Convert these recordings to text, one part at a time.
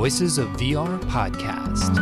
Voices of VR podcast.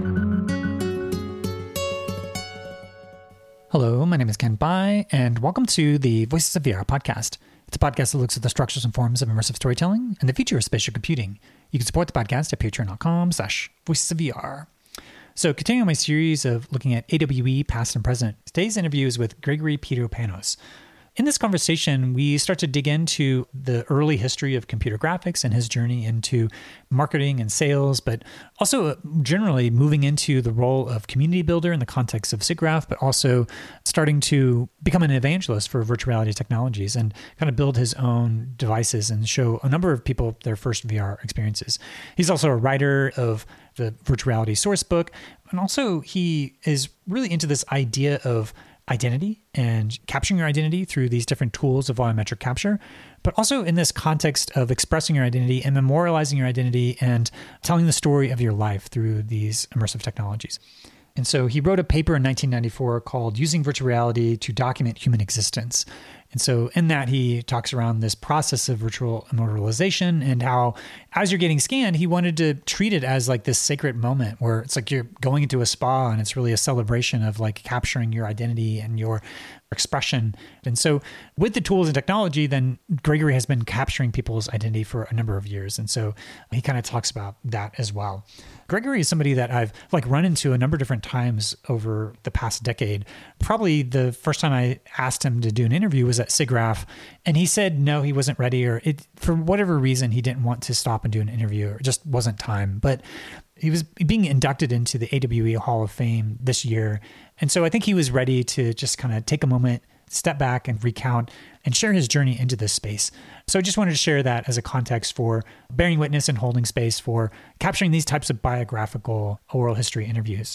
Hello, my name is Ken Bai, and welcome to the Voices of VR podcast. It's a podcast that looks at the structures and forms of immersive storytelling and the future of spatial computing. You can support the podcast at patreon.com/voicesofvr. So continuing my series of looking at AWE past and present, today's interview is with Gregory Peter Panos. In this conversation, we start to dig into the early history of computer graphics and his journey into marketing and sales, but also generally moving into the role of community builder in the context of SIGGRAPH, but also starting to become an evangelist for virtual reality technologies and kind of build his own devices and show a number of people their first VR experiences. He's also a writer of the virtual reality source book, and also he is really into this idea of identity and capturing your identity through these different tools of volumetric capture, but also in this context of expressing your identity and memorializing your identity and telling the story of your life through these immersive technologies. And so he wrote a paper in 1994 called Using Virtual Reality to Document Human Existence. And so in that, he talks around this process of virtual immortalization and how, as you're getting scanned, he wanted to treat it as like this sacred moment where it's like you're going into a spa and it's really a celebration of like capturing your identity and your expression. And so with the tools and technology, then Gregory has been capturing people's identity for a number of years. And so he kind of talks about that as well. Gregory is somebody that I've run into a number of different times over the past decade. Probably the first time I asked him to do an interview was at SIGGRAPH, and he said no, he wasn't ready, or for whatever reason, he didn't want to stop and do an interview, or it just wasn't time. But he was being inducted into the AWE Hall of Fame this year. And so I think he was ready to just kind of take a moment, step back and recount and share his journey into this space. So I just wanted to share that as a context for bearing witness and holding space for capturing these types of biographical oral history interviews.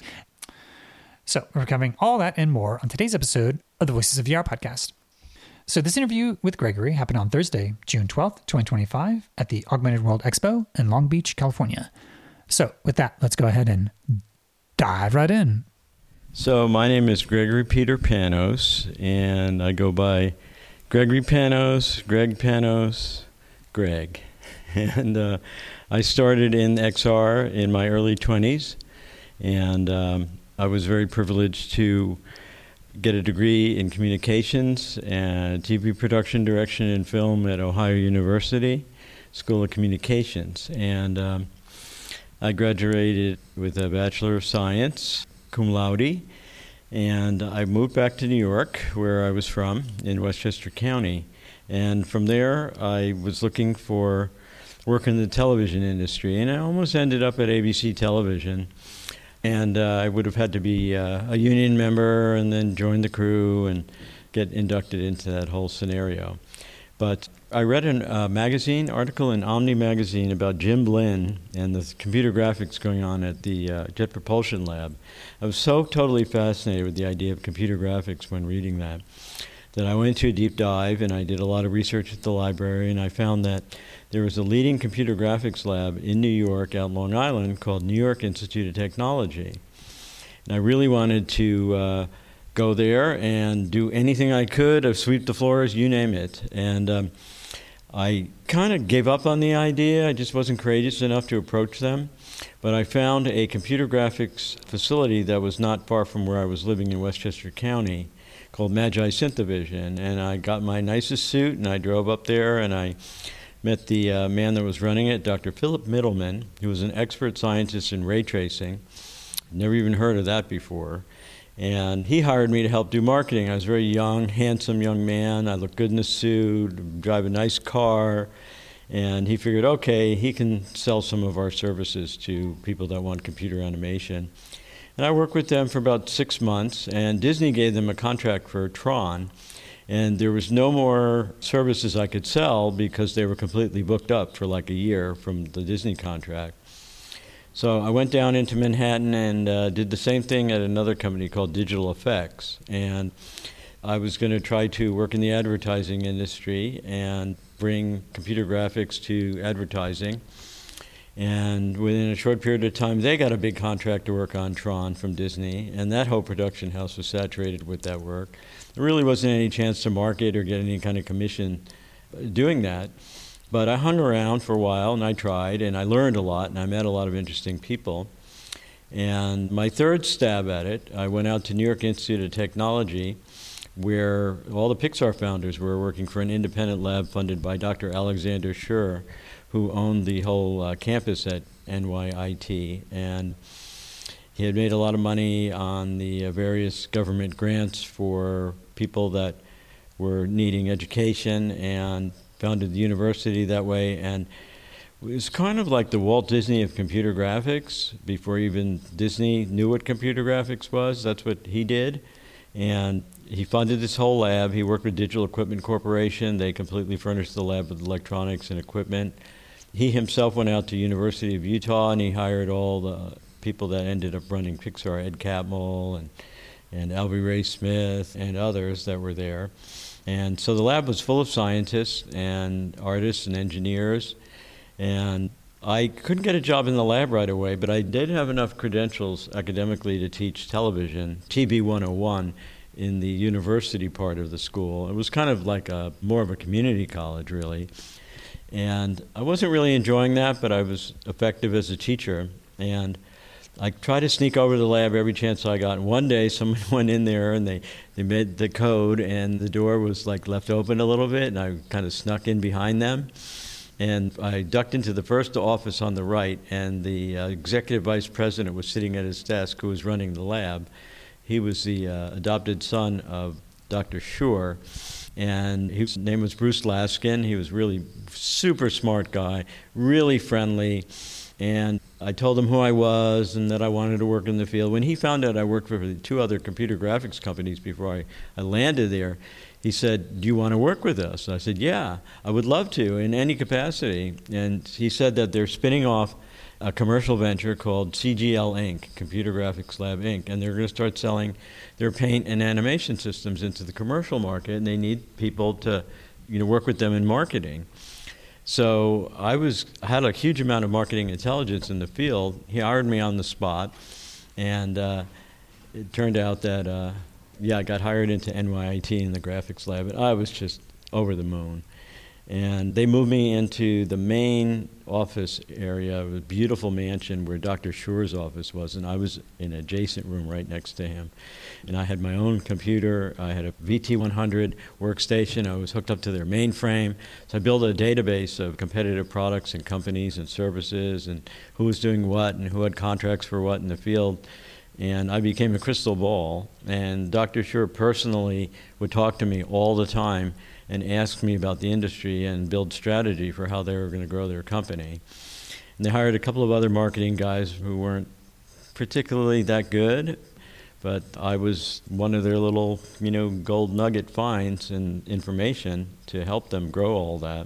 So we're covering all that and more on today's episode of the Voices of VR podcast. So this interview with Gregory happened on Thursday, June 12th, 2025 at the Augmented World Expo in Long Beach, California. So with that, let's go ahead and dive right in. So my name is Gregory Peter Panos, and I go by Gregory Panos, Greg Panos, Greg. And I started in XR in my early 20s, and I was very privileged to get a degree in communications and TV production, direction, and film at Ohio University School of Communications. And I graduated with a Bachelor of Science, cum laude, and I moved back to New York, where I was from, in Westchester County. And from there, I was looking for work in the television industry, and I almost ended up at ABC Television. And I would have had to be a union member and then join the crew and get inducted into that whole scenario. But I read a magazine article in Omni magazine about Jim Blinn and the computer graphics going on at the Jet Propulsion Lab. I was so totally fascinated with the idea of computer graphics when reading that I went into a deep dive, and I did a lot of research at the library, and I found that there was a leading computer graphics lab in New York, out Long Island, called New York Institute of Technology. And I really wanted to go there and do anything I could, sweep the floors, you name it. And I kind of gave up on the idea. I just wasn't courageous enough to approach them. But I found a computer graphics facility that was not far from where I was living in Westchester County called Magi Synthevision. And I got my nicest suit, and I drove up there, and I met the man that was running it, Dr. Philip Middleman, who was an expert scientist in ray tracing. Never even heard of that before. And he hired me to help do marketing. I was a very young, handsome young man. I looked good in a suit, drive a nice car. And he figured, okay, he can sell some of our services to people that want computer animation. And I worked with them for about 6 months, and Disney gave them a contract for Tron. And there was no more services I could sell because they were completely booked up for like a year from the Disney contract. So I went down into Manhattan and did the same thing at another company called Digital Effects. And I was going to try to work in the advertising industry and bring computer graphics to advertising. And within a short period of time, they got a big contract to work on Tron from Disney, and that whole production house was saturated with that work. There really wasn't any chance to market or get any kind of commission doing that. But I hung around for a while, and I tried, and I learned a lot, and I met a lot of interesting people. And my third stab at it, I went out to New York Institute of Technology, where all the Pixar founders were working for an independent lab funded by Dr. Alexander Schur, who owned the whole campus at NYIT. And he had made a lot of money on the various government grants for people that were needing education, and founded the university that way. And it was kind of like the Walt Disney of computer graphics. Before even Disney knew what computer graphics was, that's what he did. And he funded this whole lab. He worked with Digital Equipment Corporation. They completely furnished the lab with electronics and equipment. He himself went out to University of Utah, and he hired all the people that ended up running Pixar, Ed Catmull and Albie Ray Smith and others that were there. And so the lab was full of scientists and artists and engineers. And I couldn't get a job in the lab right away, but I did have enough credentials academically to teach television, TB 101, in the university part of the school. It was kind of like more of a community college, really. And I wasn't really enjoying that, but I was effective as a teacher. And I tried to sneak over to the lab every chance I got. And one day, someone went in there, and they made the code, and the door was like left open a little bit, and I kind of snuck in behind them. And I ducked into the first office on the right, and the executive vice president was sitting at his desk, who was running the lab. He was the adopted son of Dr. Schur, and his name was Bruce Laskin. He was really super smart guy, really friendly, and I told him who I was and that I wanted to work in the field. When he found out I worked for 2 other computer graphics companies before I landed there, he said, "Do you want to work with us?" I said, "Yeah, I would love to in any capacity." And he said that they're spinning off a commercial venture called CGL Inc., Computer Graphics Lab Inc., and they're going to start selling their paint and animation systems into the commercial market, and they need people to, work with them in marketing. So I had a huge amount of marketing intelligence in the field. He hired me on the spot, and it turned out that I got hired into NYIT in the graphics lab, and I was just over the moon. And they moved me into the main office area of a beautiful mansion where Dr. Schur's office was, and I was in an adjacent room right next to him. And I had my own computer. I had a VT100 workstation. I was hooked up to their mainframe. So I built a database of competitive products and companies and services and who was doing what and who had contracts for what in the field. And I became a crystal ball. And Dr. Schur personally would talk to me all the time and ask me about the industry and build strategy for how they were going to grow their company. And they hired a couple of other marketing guys who weren't particularly that good, but I was one of their little, gold nugget finds and information to help them grow all that.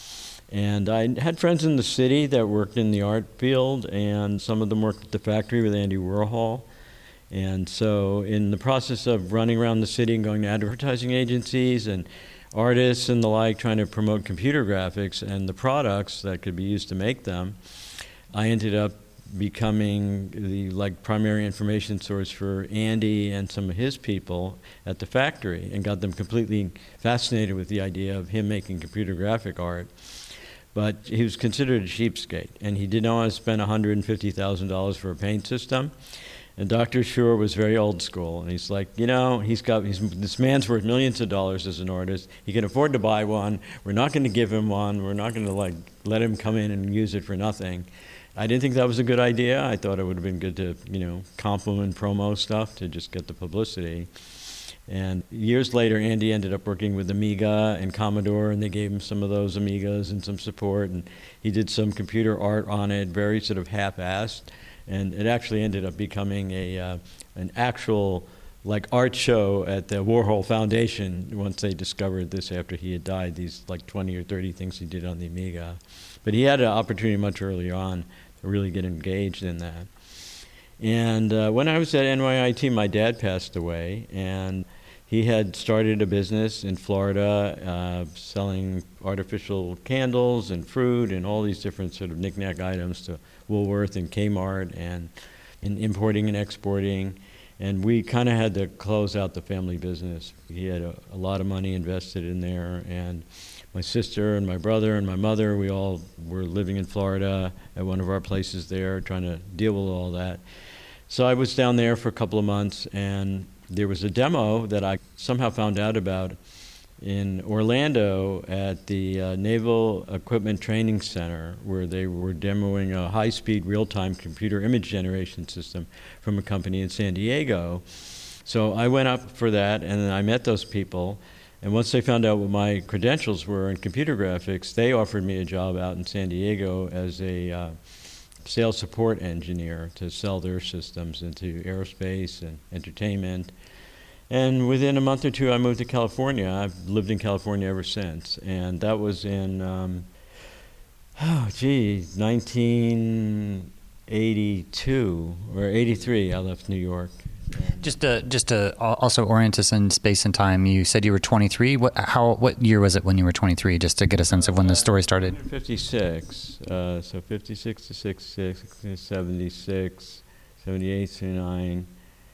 And I had friends in the city that worked in the art field, and some of them worked at the factory with Andy Warhol. And so in the process of running around the city and going to advertising agencies and artists and the like, trying to promote computer graphics and the products that could be used to make them, I ended up becoming the primary information source for Andy and some of his people at the factory, and got them completely fascinated with the idea of him making computer graphic art. But he was considered a cheapskate, and he did not want to spend $150,000 for a paint system. And Dr. Schur was very old school, and he's like, this man's worth millions of dollars as an artist. He can afford to buy one. We're not going to give him one. We're not going to let him come in and use it for nothing. I didn't think that was a good idea. I thought it would have been good to, compliment promo stuff to just get the publicity. And years later, Andy ended up working with Amiga and Commodore, and they gave him some of those Amigas and some support, and he did some computer art on it, very sort of half-assed. And it actually ended up becoming an actual art show at the Warhol Foundation once they discovered this after he had died, these 20 or 30 things he did on the Amiga. But he had an opportunity much earlier on to really get engaged in that. And when I was at NYIT, my dad passed away, and he had started a business in Florida selling artificial candles and fruit and all these different sort of knick-knack items to Woolworth and Kmart, and importing and exporting. And we kind of had to close out the family business. He had a lot of money invested in there, and my sister and my brother and my mother, we all were living in Florida at one of our places there, trying to deal with all that. So I was down there for a couple of months, and there was a demo that I somehow found out about in Orlando at the Naval Equipment Training Center, where they were demoing a high-speed real-time computer image generation system from a company in San Diego. So I went up for that, and then I met those people. And once they found out what my credentials were in computer graphics, they offered me a job out in San Diego as a sales support engineer to sell their systems into aerospace and entertainment. And within a month or two, I moved to California. I've lived in California ever since. And that was in, 1982 or 83, I left New York. Just to also orient us in space and time, you said you were 23. What year was it when you were 23, just to get a sense of when the story started? 56. So 56 to 66, 76, 78, 79.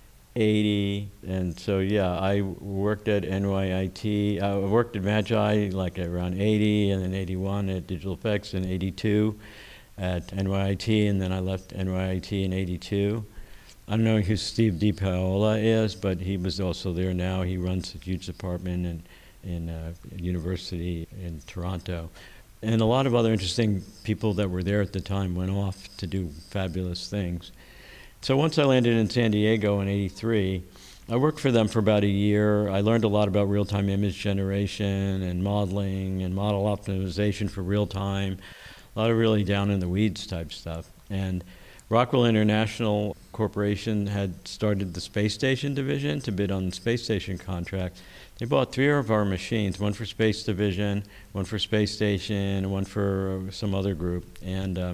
80, and so I worked at NYIT. I worked at Magi like around 80, and then 81 at Digital Effects, and 82 at NYIT, and then I left NYIT in 82. I don't know who Steve DiPaola is, but he was also there now. He runs a huge department in a university in Toronto. And a lot of other interesting people that were there at the time went off to do fabulous things. So once I landed in San Diego in 83, I worked for them for about a year. I learned a lot about real-time image generation and modeling and model optimization for real-time, a lot of really down-in-the-weeds type stuff. And Rockwell International Corporation had started the space station division to bid on the space station contract. They bought 3 of our machines, one for space division, one for space station, and one for some other group. And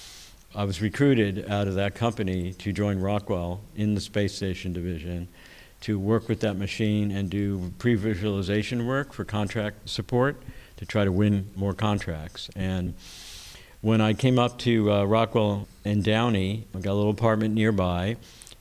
I was recruited out of that company to join Rockwell in the space station division to work with that machine and do pre-visualization work for contract support to try to win more contracts. And when I came up to Rockwell and Downey, I got a little apartment nearby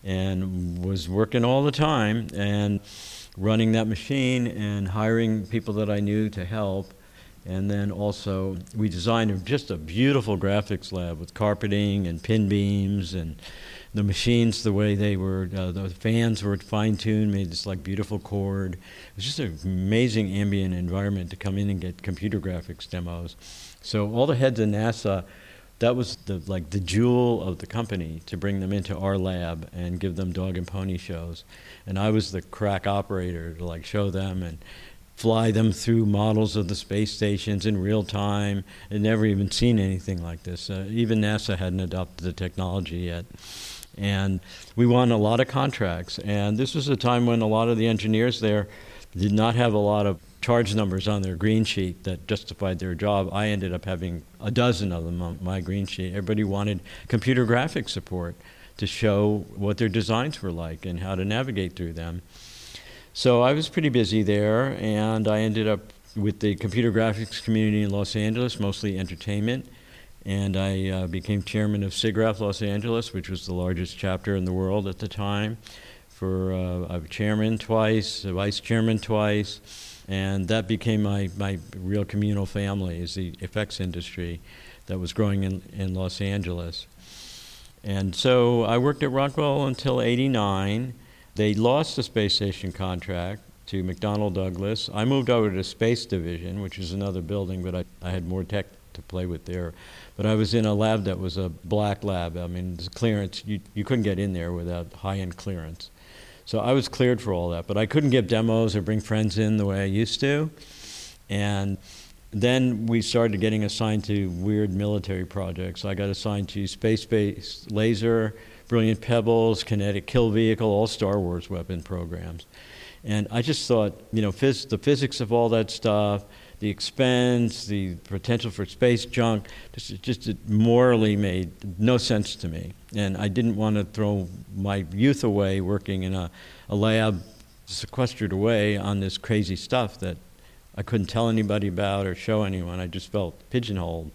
and was working all the time and running that machine and hiring people that I knew to help. And then also, we designed just a beautiful graphics lab with carpeting and pin beams, and the machines, the way they were, the fans were fine-tuned, made this like beautiful chord. It was just an amazing ambient environment to come in and get computer graphics demos. So all the heads of NASA, that was the jewel of the company, to bring them into our lab and give them dog and pony shows. And I was the crack operator to show them and fly them through models of the space stations in real time. I'd never even seen anything like this. Even NASA hadn't adopted the technology yet. And we won a lot of contracts. And this was a time when a lot of the engineers there did not have a lot of charge numbers on their green sheet that justified their job. I ended up having a dozen of them on my green sheet. Everybody wanted computer graphics support to show what their designs were like and how to navigate through them. So I was pretty busy there, and I ended up with the computer graphics community in Los Angeles, mostly entertainment, and I became chairman of SIGGRAPH Los Angeles, which was the largest chapter in the world at the time. I was chairman twice, vice chairman twice, and that became my real communal family, is the effects industry that was growing in Los Angeles. And so I worked at Rockwell until '89. They lost the space station contract to McDonnell Douglas. I moved over to Space Division, which is another building, but I had more tech to play with there. But I was in a lab that was a black lab. I mean, the clearance, you couldn't get in there without high-end clearance. So I was cleared for all that, but I couldn't give demos or bring friends in the way I used to. And then we started getting assigned to weird military projects. I got assigned to space-based laser, Brilliant Pebbles, Kinetic Kill Vehicle, all Star Wars weapon programs. And I just thought, the physics of all that stuff, the expense, the potential for space junk, just it morally made no sense to me. And I didn't want to throw my youth away working in a lab sequestered away on this crazy stuff that I couldn't tell anybody about or show anyone. I just felt pigeonholed.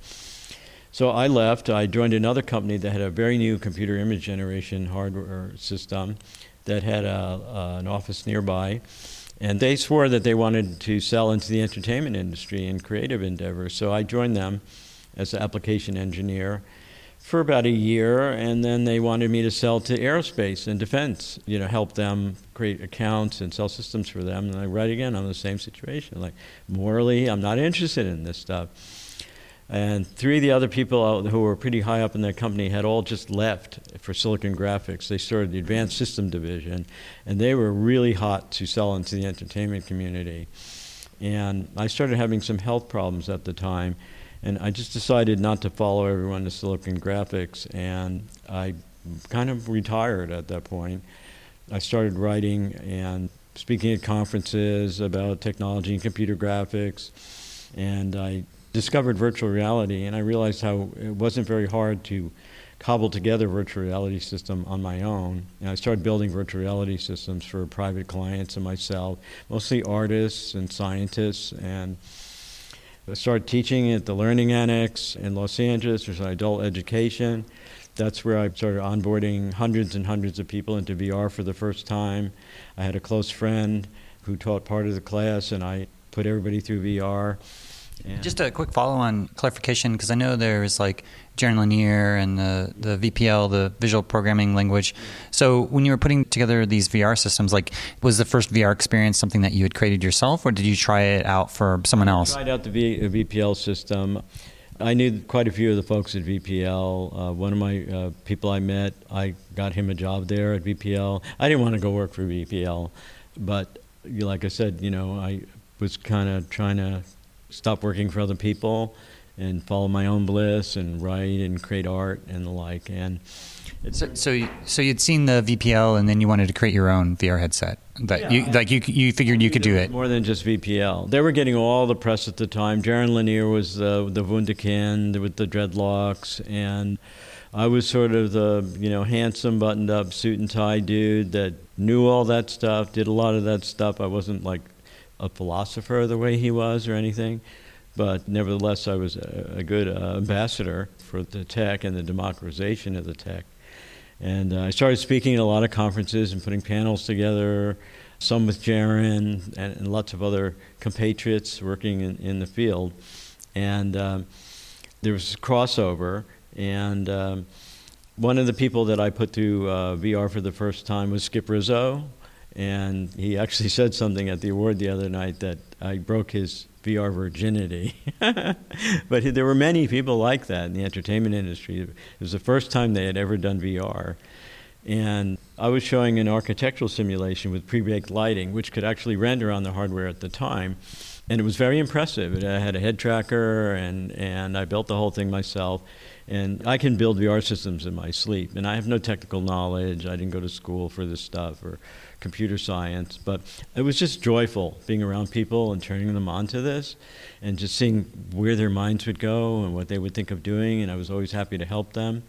So I left. I joined another company that had a very new computer image generation hardware system that had an office nearby. And they swore that they wanted to sell into the entertainment industry and creative endeavors. So I joined them as an application engineer for about a year, and then they wanted me to sell to aerospace and defense, help them create accounts and sell systems for them. And I right again, I'm in the same situation. Like, morally, I'm not interested in this stuff. And three of the other people who were pretty high up in their company had all just left for Silicon Graphics. They started the Advanced System Division, and they were really hot to sell into the entertainment community. And I started having some health problems at the time, and I just decided not to follow everyone to Silicon Graphics, and I kind of retired at that point. I started writing and speaking at conferences about technology and computer graphics, and I discovered virtual reality, and I realized how it wasn't very hard to cobble together a virtual reality system on my own. And I started building virtual reality systems for private clients and myself, mostly artists and scientists, and I started teaching at the Learning Annex in Los Angeles. There's an adult education. That's where I started onboarding hundreds and hundreds of people into VR for the first time. I had a close friend who taught part of the class, and I put everybody through VR. And just a quick follow-on clarification, because I know there's like Jaron Lanier and the VPL, the visual programming language. So when you were putting together these VR systems, like, was the first VR experience something that you had created yourself, or did you try it out for someone else? I tried out the VPL system. I knew quite a few of the folks at VPL. One of my people I met, I got him a job there at VPL. I didn't want to go work for VPL, but like I said, I was kind of trying to stop working for other people and follow my own bliss and write and create art and the like. And so you'd seen the VPL, and then you wanted to create your own VR headset. You figured you could do it. More than just VPL. They were getting all the press at the time. Jaron Lanier was the wunderkind with the dreadlocks, and I was sort of the handsome, buttoned-up suit and tie dude that knew all that stuff, did a lot of that stuff. I wasn't like a philosopher the way he was or anything, but nevertheless I was a good ambassador for the tech and the democratization of the tech. And I started speaking at a lot of conferences and putting panels together, some with Jaron and lots of other compatriots working in the field. And there was a crossover, and one of the people that I put through VR for the first time was Skip Rizzo. And he actually said something at the award the other night that I broke his VR virginity. But there were many people like that in the entertainment industry. It was the first time they had ever done VR. And I was showing an architectural simulation with pre-baked lighting, which could actually render on the hardware at the time. And it was very impressive. It had a head tracker, and I built the whole thing myself. And I can build VR systems in my sleep. And I have no technical knowledge. I didn't go to school for this stuff or computer science. But it was just joyful being around people and turning them on to this and just seeing where their minds would go and what they would think of doing. And I was always happy to help them.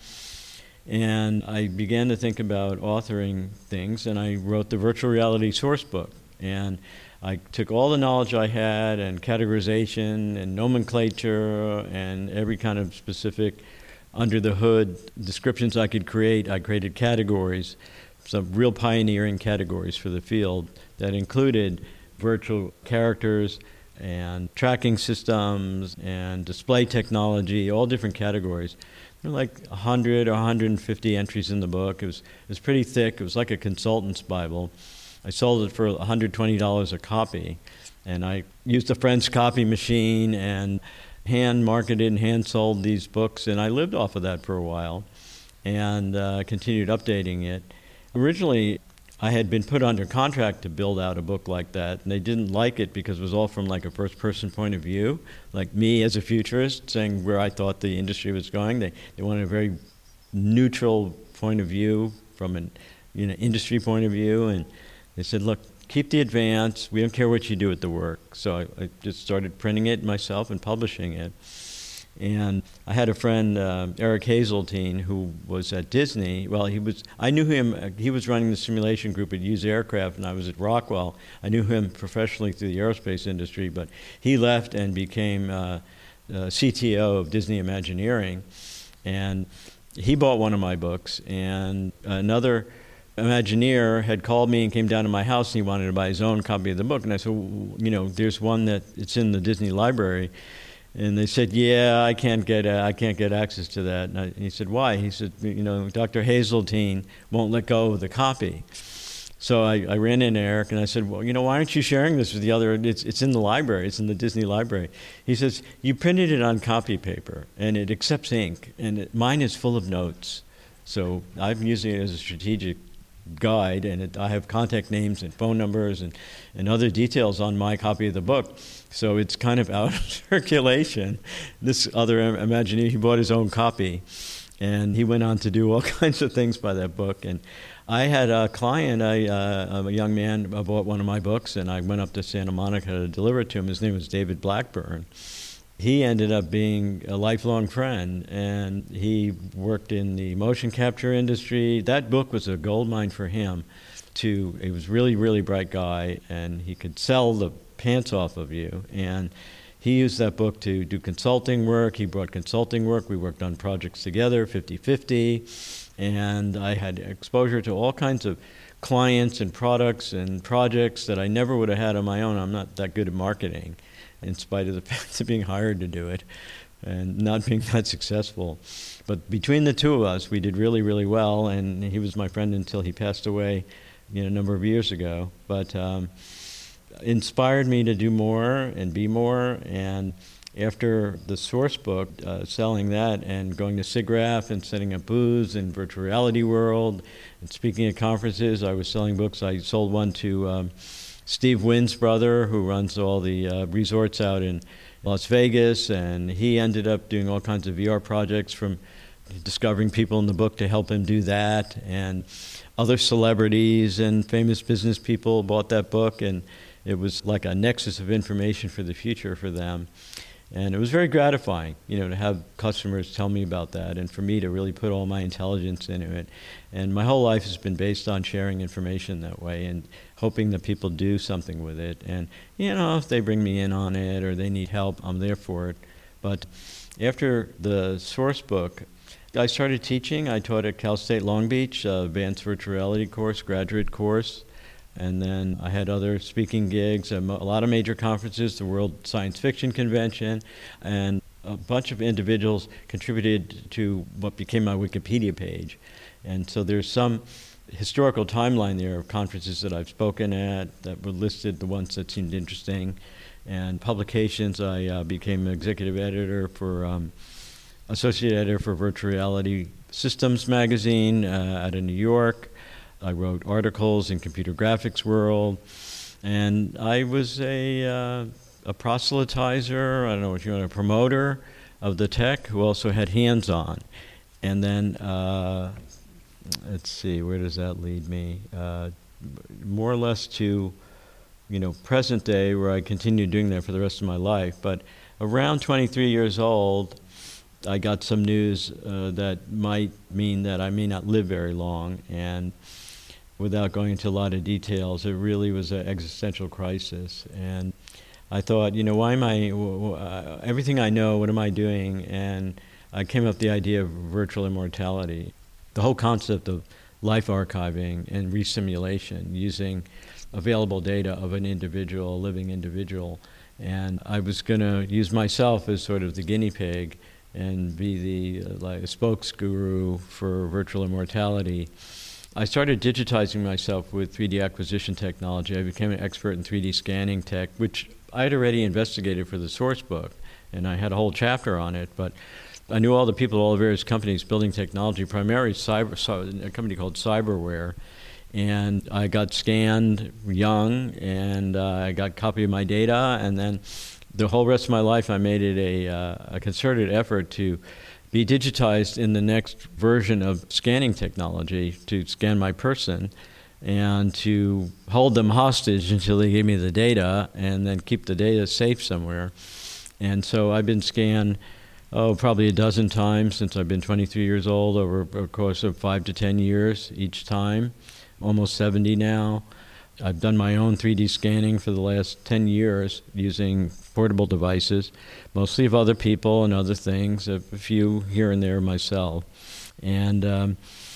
And I began to think about authoring things, and I wrote the virtual reality source book. And I took all the knowledge I had and categorization and nomenclature and every kind of specific under the hood descriptions I could create. I created categories, some real pioneering categories for the field that included virtual characters and tracking systems and display technology, all different categories. There were like 100 or 150 entries in the book. It was pretty thick. It was like a consultant's Bible. I sold it for $120 a copy, and I used a French copy machine and hand marketed and hand sold these books, and I lived off of that for a while and continued updating it. Originally, I had been put under contract to build out a book like that, and they didn't like it because it was all from like a first-person point of view, like me as a futurist saying where I thought the industry was going. They wanted a very neutral point of view from an industry point of view, and they said, look, keep the advance. We don't care what you do with the work. So I just started printing it myself and publishing it. And I had a friend, Eric Hazeltine, who was at Disney. Well, I knew him. He was running the simulation group at Hughes Aircraft, and I was at Rockwell. I knew him professionally through the aerospace industry, but he left and became CTO of Disney Imagineering. And he bought one of my books, and another Imagineer had called me and came down to my house, and he wanted to buy his own copy of the book. And I said, there's one that it's in the Disney library. And they said, yeah, I can't get access to that. And he said, why? He said, Dr. Hazeltine won't let go of the copy. So I ran into Eric and I said, well, why aren't you sharing this with the other? It's in the library. It's in the Disney library. He says, you printed it on copy paper, and it accepts ink, and mine is full of notes. So I'm using it as a strategic guide, and I have contact names and phone numbers and other details on my copy of the book. So it's kind of out of circulation. This other Imagineer, he bought his own copy, and he went on to do all kinds of things by that book. And I had a client, a young man, bought one of my books, and I went up to Santa Monica to deliver it to him. His name was David Blackburn. He ended up being a lifelong friend, and he worked in the motion capture industry. That book was a goldmine for him. He was really, really bright guy, and he could sell the pants off of you. And he used that book to do consulting work. He brought consulting work. We worked on projects together, 50-50. And I had exposure to all kinds of clients and products and projects that I never would have had on my own. I'm not that good at marketing, in spite of the fact of being hired to do it and not being that successful. But between the two of us, we did really, really well. And he was my friend until he passed away a number of years ago. But inspired me to do more and be more. And after the source book, selling that and going to SIGGRAPH and setting up booths in virtual reality world and speaking at conferences, I was selling books. I sold one to Steve Wynn's brother, who runs all the resorts out in Las Vegas, and he ended up doing all kinds of VR projects, from discovering people in the book to help him do that. And other celebrities and famous business people bought that book, and it was like a nexus of information for the future for them. And it was very gratifying, to have customers tell me about that, and for me to really put all my intelligence into it. And my whole life has been based on sharing information that way and hoping that people do something with it. And, if they bring me in on it or they need help, I'm there for it. But after the source book, I started teaching. I taught at Cal State Long Beach, advanced virtual reality course, graduate course. And then I had other speaking gigs, a lot of major conferences, the World Science Fiction Convention, and a bunch of individuals contributed to what became my Wikipedia page. And so there's some historical timeline there of conferences that I've spoken at that were listed, the ones that seemed interesting. And publications, I became executive editor associate editor for Virtual Reality Systems magazine out of New York. I wrote articles in Computer Graphics World, and I was a proselytizer, I don't know what you want, a promoter of the tech who also had hands-on. And then, let's see, where does that lead me? More or less to, present day, where I continued doing that for the rest of my life. But around 23 years old, I got some news that might mean that I may not live very long, and without going into a lot of details, it really was an existential crisis. And I thought, why am I, everything I know, what am I doing? And I came up with the idea of virtual immortality, the whole concept of life archiving and resimulation using available data of an individual, a living individual. And I was going to use myself as sort of the guinea pig and be the spokes guru for virtual immortality. I started digitizing myself with 3D acquisition technology. I became an expert in 3D scanning tech, which I had already investigated for the source book, and I had a whole chapter on it. But I knew all the people, all the various companies building technology, primarily a company called Cyberware. And I got scanned young, and I got a copy of my data, and then the whole rest of my life I made it a concerted effort to be digitized in the next version of scanning technology, to scan my person and to hold them hostage until they gave me the data, and then keep the data safe somewhere. And so I've been scanned, probably a dozen times since I've been 23 years old, over a course of 5 to 10 years each time, almost 70 now. I've done my own 3D scanning for the last 10 years using portable devices, mostly of other people and other things, a few here and there myself. And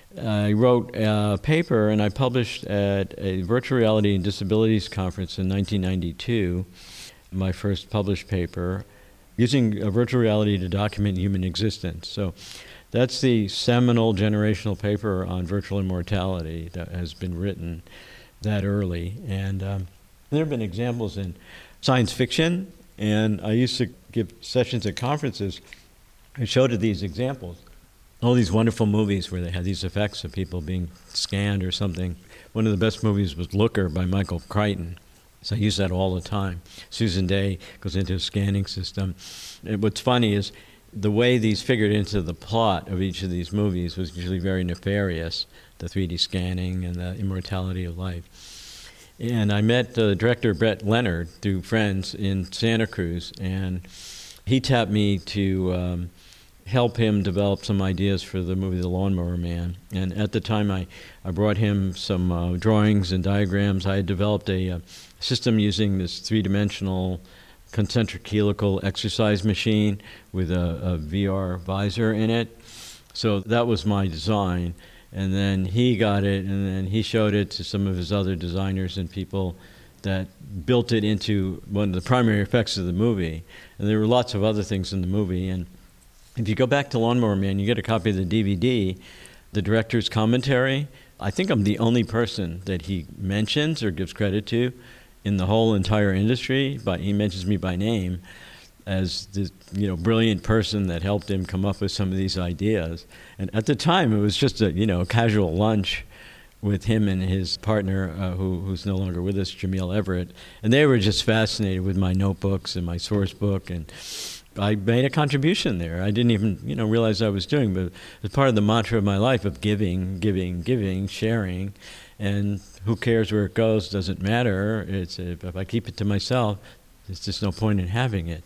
I wrote a paper and I published at a Virtual Reality and Disabilities Conference in 1992, my first published paper, using virtual reality to document human existence. So that's the seminal generational paper on virtual immortality that has been written that early. And there have been examples in science fiction, and I used to give sessions at conferences. I showed these examples, all these wonderful movies where they had these effects of people being scanned or something. One of the best movies was Looker by Michael Crichton. So I use that all the time. Susan Day goes into a scanning system. And what's funny is the way these figured into the plot of each of these movies was usually very nefarious, the 3D scanning and the immortality of life. And I met the director Brett Leonard through friends in Santa Cruz, and he tapped me to help him develop some ideas for the movie The Lawnmower Man. And at the time I brought him some drawings and diagrams. I had developed a system using this three-dimensional concentric helical exercise machine with a VR visor in it. So that was my design. And then he got it, and then he showed it to some of his other designers and people that built it into one of the primary effects of the movie. And there were lots of other things in the movie. And if you go back to Lawnmower Man, you get a copy of the DVD, the director's commentary. I think I'm the only person that he mentions or gives credit to in the whole entire industry, but he mentions me by name as this, brilliant person that helped him come up with some of these ideas. And at the time, it was just a, casual lunch with him and his partner, who's no longer with us, Jamil Everett. And they were just fascinated with my notebooks and my source book, and I made a contribution there. I didn't even, realize I was doing, but it's part of the mantra of my life of giving, sharing. And who cares where it goes? Doesn't matter. If I keep it to myself, there's just no point in having it.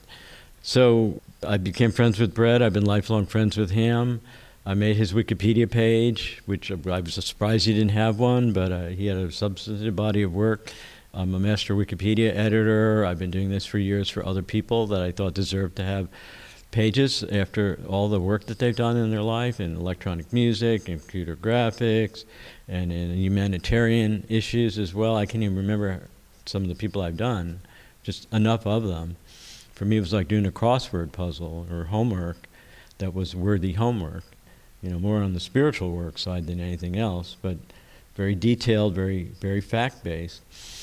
So I became friends with Brett. I've been lifelong friends with him. I made his Wikipedia page, which I was surprised he didn't have one, but he had a substantive body of work. I'm a master Wikipedia editor. I've been doing this for years for other people that I thought deserved to have pages after all the work that they've done in their life in electronic music and computer graphics and in humanitarian issues as well. I can't even remember some of the people I've done, just enough of them. For me, it was like doing a crossword puzzle or homework that was worthy homework, more on the spiritual work side than anything else, but very detailed, very, very fact-based.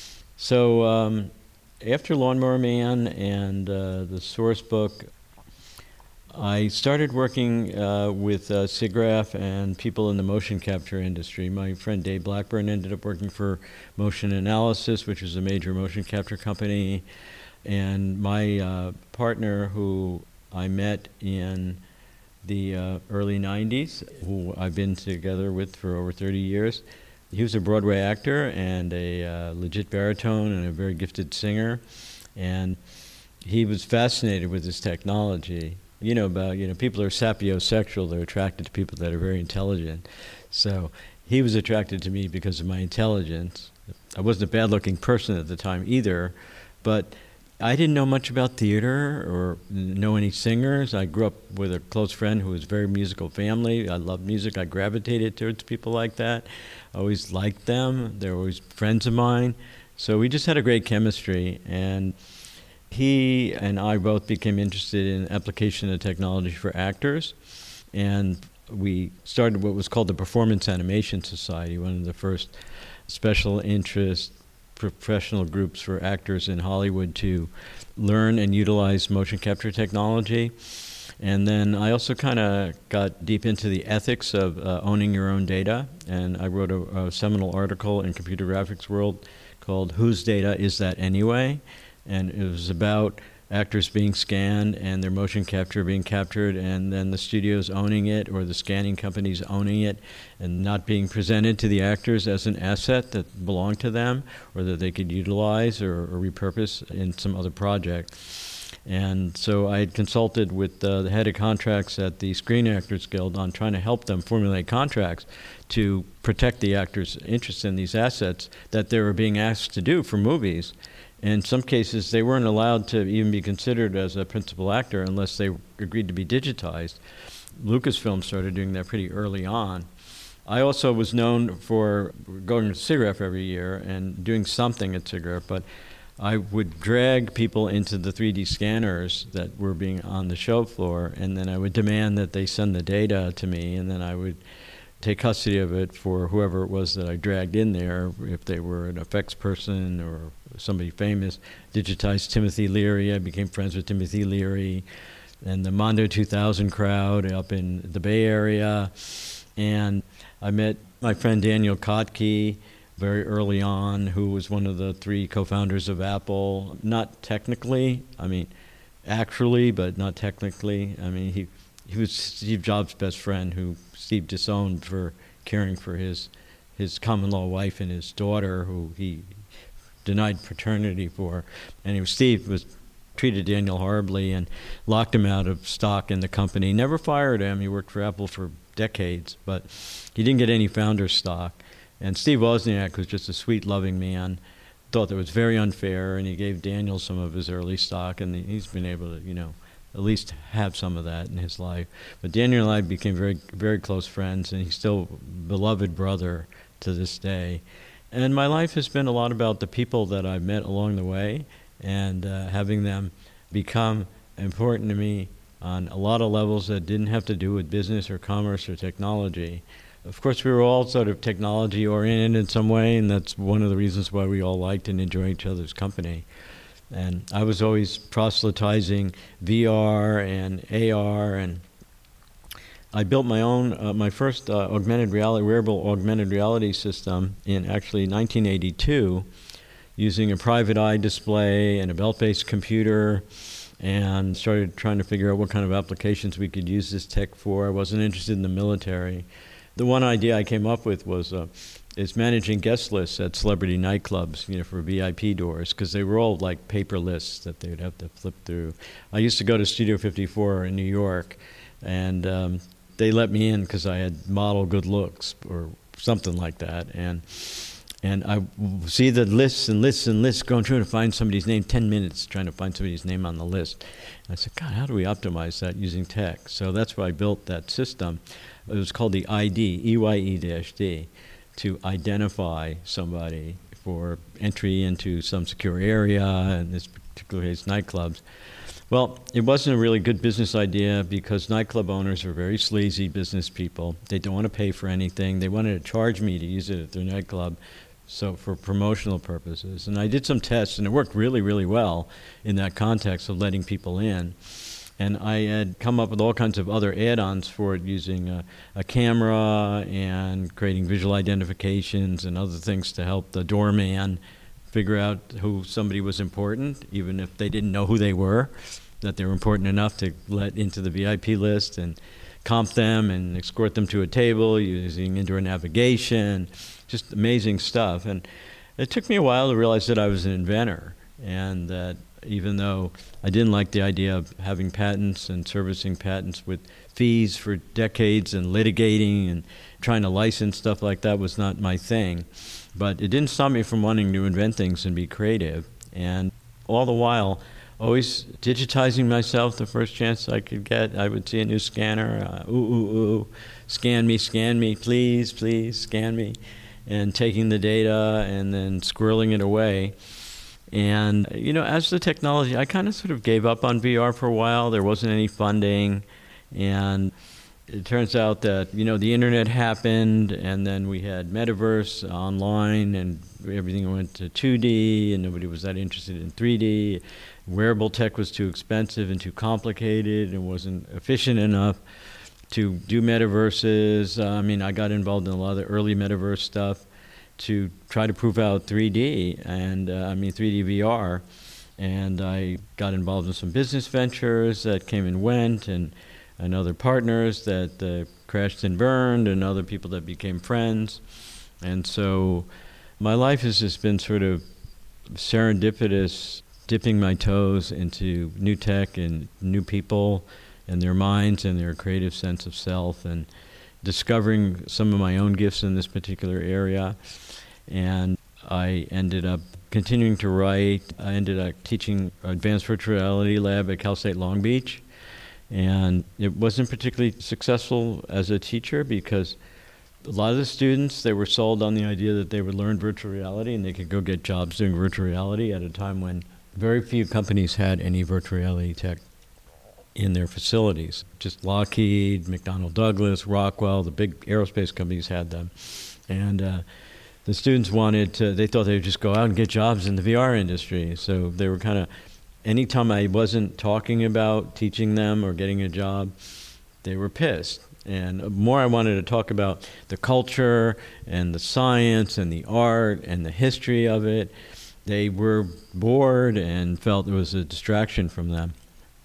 So after Lawnmower Man and the source book, I started working with SIGGRAPH and people in the motion capture industry. My friend Dave Blackburn ended up working for Motion Analysis, which is a major motion capture company. And my partner, who I met in the early 90s, who I've been together with for over 30 years, he was a Broadway actor and a legit baritone and a very gifted singer. And he was fascinated with this technology. People are sapiosexual. They're attracted to people that are very intelligent. So he was attracted to me because of my intelligence. I wasn't a bad-looking person at the time either, but I didn't know much about theater or know any singers. I grew up with a close friend who was a very musical family. I loved music. I gravitated towards people like that. I always liked them. They were always friends of mine. So we just had a great chemistry, and he and I both became interested in application of technology for actors, and we started what was called the Performance Animation Society, one of the first special interest professional groups for actors in Hollywood to learn and utilize motion capture technology. And then I also kind of got deep into the ethics of owning your own data, and I wrote a seminal article in Computer Graphics World called Whose Data Is That Anyway? And it was about actors being scanned and their motion capture being captured, and then the studios owning it or the scanning companies owning it and not being presented to the actors as an asset that belonged to them or that they could utilize or repurpose in some other project. And so I had consulted with the head of contracts at the Screen Actors Guild on trying to help them formulate contracts to protect the actors' interest in these assets that they were being asked to do for movies. In some cases, they weren't allowed to even be considered as a principal actor unless they agreed to be digitized. Lucasfilm started doing that pretty early on. I also was known for going to SIGGRAPH every year and doing something at SIGGRAPH, but I would drag people into the 3D scanners that were being on the show floor, and then I would demand that they send the data to me, and then I would take custody of it for whoever it was that I dragged in there, if they were an effects person or somebody famous. Digitized Timothy Leary. I became friends with Timothy Leary and the Mondo 2000 crowd up in the Bay Area. And I met my friend Daniel Kotke very early on, who was one of the 3 co-founders of Apple. Not technically, actually, but not technically. He was Steve Jobs' best friend, who Steve disowned for caring for his common-law wife and his daughter, who he denied paternity for. And Steve treated Daniel horribly and locked him out of stock in the company. Never fired him. He worked for Apple for decades, but he didn't get any founder stock. And Steve Wozniak was just a sweet, loving man. Thought that was very unfair, and he gave Daniel some of his early stock, and he's been able to, at least have some of that in his life. But Daniel and I became very, very close friends, and he's still a beloved brother to this day. And my life has been a lot about the people that I've met along the way, and having them become important to me on a lot of levels that didn't have to do with business or commerce or technology. Of course, we were all sort of technology-oriented in some way, and that's one of the reasons why we all liked and enjoyed each other's company. And I was always proselytizing VR and AR, and I built my own, my first wearable augmented reality system in actually 1982, using a private eye display and a belt-based computer, and started trying to figure out what kind of applications we could use this tech for. I wasn't interested in the military. The one idea I came up with was is managing guest lists at celebrity nightclubs, for VIP doors, because they were all like paper lists that they would have to flip through. I used to go to Studio 54 in New York, and they let me in because I had model good looks or something like that. And I see the lists and lists and lists going through to find somebody's name, 10 minutes trying to find somebody's name on the list. And I said, God, how do we optimize that using tech? So that's why I built that system. It was called the ID, EYE-D, to identify somebody for entry into some secure area, in this particular case, nightclubs. Well, it wasn't a really good business idea because nightclub owners are very sleazy business people. They don't want to pay for anything. They wanted to charge me to use it at their nightclub, so for promotional purposes. And I did some tests, and it worked really, really well in that context of letting people in. And I had come up with all kinds of other add-ons for it, using a camera and creating visual identifications and other things to help the doorman figure out who somebody was important, even if they didn't know who they were, that they were important enough to let into the VIP list, and comp them and escort them to a table using indoor navigation, just amazing stuff. And it took me a while to realize that I was an inventor, and that even though I didn't like the idea of having patents and servicing patents with fees for decades and litigating and trying to license stuff like that was not my thing. But it didn't stop me from wanting to invent things and be creative. And all the while, always digitizing myself the first chance I could get. I would see a new scanner, scan me, please, scan me. And taking the data and then squirreling it away. And, as the technology, I kind of sort of gave up on VR for a while. There wasn't any funding. And it turns out that, the internet happened, and then we had metaverse online, and everything went to 2D, and nobody was that interested in 3D. Wearable tech was too expensive and too complicated and wasn't efficient enough to do metaverses. I got involved in a lot of the early metaverse stuff to try to prove out 3D and 3D VR, and I got involved in some business ventures that came and went, and other partners that crashed and burned, and other people that became friends. And so my life has just been sort of serendipitous, dipping my toes into new tech and new people and their minds and their creative sense of self, and discovering some of my own gifts in this particular area. And I ended up continuing to write. I ended up teaching Advanced Virtual Reality Lab at Cal State Long Beach. And it wasn't particularly successful as a teacher because A lot of the students, they were sold on the idea that they would learn virtual reality and they could go get jobs doing virtual reality at a time when very few companies had any virtual reality tech in their facilities. Just Lockheed, McDonnell Douglas, Rockwell, the big aerospace companies had them. And the students they thought they would just go out and get jobs in the VR industry. So they were kind of, anytime I wasn't talking about teaching them or getting a job, they were pissed. And more I wanted to talk about the culture and the science and the art and the history of it. They were bored and felt it was a distraction from them.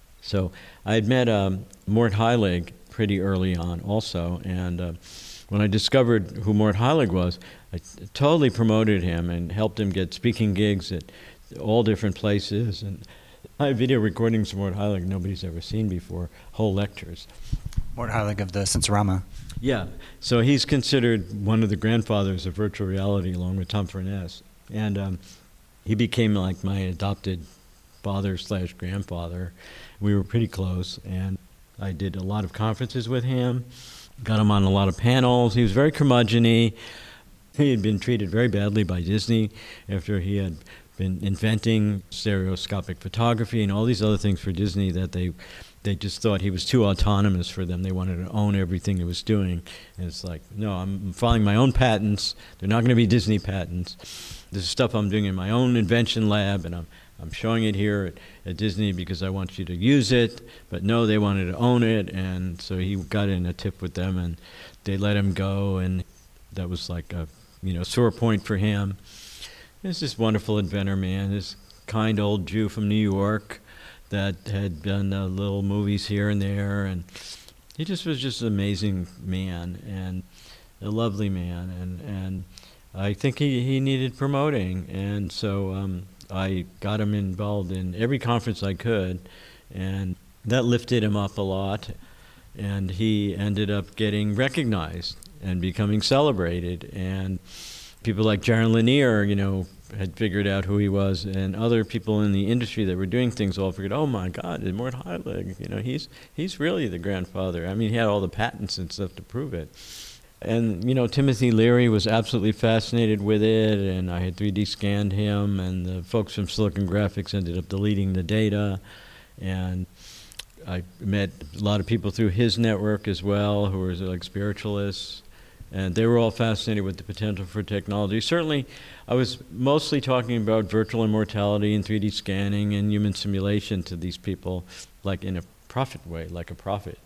So I had met Mort Heilig pretty early on also, and when I discovered who Mort Heilig was, I totally promoted him and helped him get speaking gigs at all different places. And I have video recordings of Mort Heilig nobody's ever seen before, whole lectures. Mort Heilig of the Sensorama. Yeah, so he's considered one of the grandfathers of virtual reality along with Tom Furness. And he became like my adopted father/grandfather. We were pretty close, and I did a lot of conferences with him, got him on a lot of panels. He was very curmudgeon-y. He had been treated very badly by Disney after he had been inventing stereoscopic photography and all these other things for Disney that they just thought he was too autonomous for them. They wanted to own everything he was doing. And it's like, no, I'm filing my own patents. They're not going to be Disney patents. This is stuff I'm doing in my own invention lab, and I'm showing it here at Disney because I want you to use it. But no, they wanted to own it, and so he got in a tip with them, and they let him go, and that was like a sore point for him. He's this wonderful inventor, man, this kind old Jew from New York that had done little movies here and there, and he was just an amazing man and a lovely man, and I think he needed promoting, and so I got him involved in every conference I could, and that lifted him up a lot, and he ended up getting recognized and becoming celebrated, and people like Jaron Lanier, had figured out who he was, and other people in the industry that were doing things all figured, oh my God, Mort Heilig, he's really the grandfather. I mean, he had all the patents and stuff to prove it. And, Timothy Leary was absolutely fascinated with it, and I had 3D scanned him, and the folks from Silicon Graphics ended up deleting the data, and I met a lot of people through his network as well who were like spiritualists, and they were all fascinated with the potential for technology. Certainly, I was mostly talking about virtual immortality and 3D scanning and human simulation to these people, like in a prophet way, like a prophet.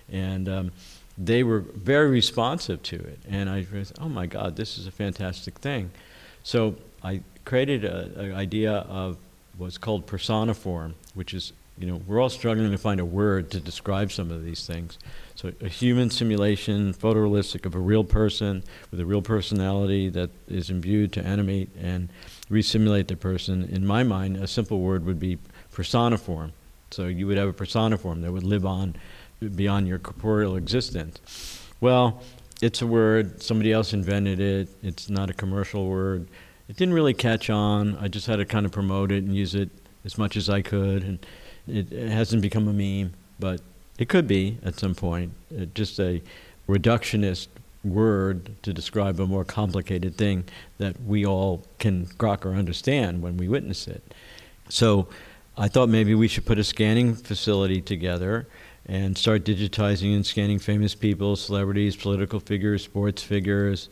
And they were very responsive to it. And I was, oh my God, this is a fantastic thing. So I created an idea of what's called personiform, which is, we're all struggling to find a word to describe some of these things. So a human simulation, photorealistic of a real person with a real personality that is imbued to animate and resimulate the person. In my mind, a simple word would be personiform. So you would have a personiform that would live on beyond your corporeal existence. Well, it's a word. Somebody else invented it. It's not a commercial word. It didn't really catch on. I just had to kind of promote it and use it as much as I could. And it hasn't become a meme, but it could be at some point. Just a reductionist word to describe a more complicated thing that we all can grok or understand when we witness it. So I thought maybe we should put a scanning facility together and start digitizing and scanning famous people, celebrities, political figures, sports figures.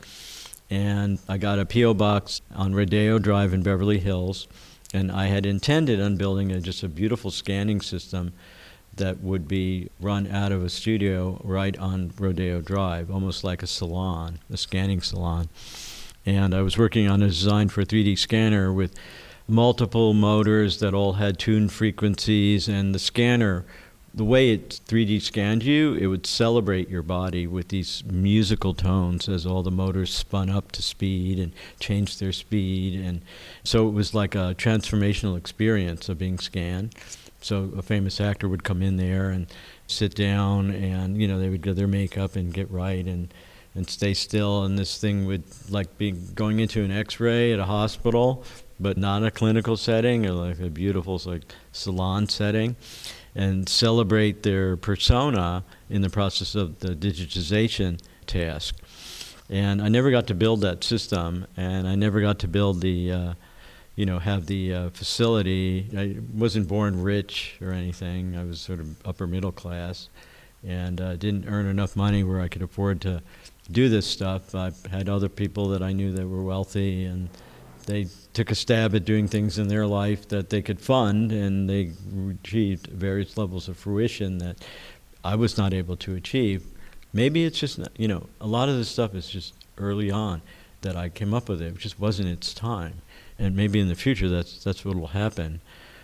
And I got a P.O. box on Rodeo Drive in Beverly Hills, and I had intended on building just a beautiful scanning system that would be run out of a studio right on Rodeo Drive, almost like a salon, a scanning salon. And I was working on a design for a 3D scanner with multiple motors that all had tuned frequencies, and the scanner, the way it 3D scanned you, it would celebrate your body with these musical tones as all the motors spun up to speed and changed their speed. And so it was like a transformational experience of being scanned. So a famous actor would come in there and sit down, and they would do their makeup and get right and stay still, and this thing would like be going into an X-ray at a hospital, but not a clinical setting, or like a beautiful salon setting, and celebrate their persona in the process of the digitization task. And I never got to build that system, and I never got to build the, have the facility. I wasn't born rich or anything. I was sort of upper middle class, and didn't earn enough money where I could afford to do this stuff. I had other people that I knew that were wealthy, and they took a stab at doing things in their life that they could fund, and they achieved various levels of fruition that I was not able to achieve. Maybe it's just, a lot of this stuff is just early on that I came up with it. It just wasn't its time. And maybe in the future that's what will happen.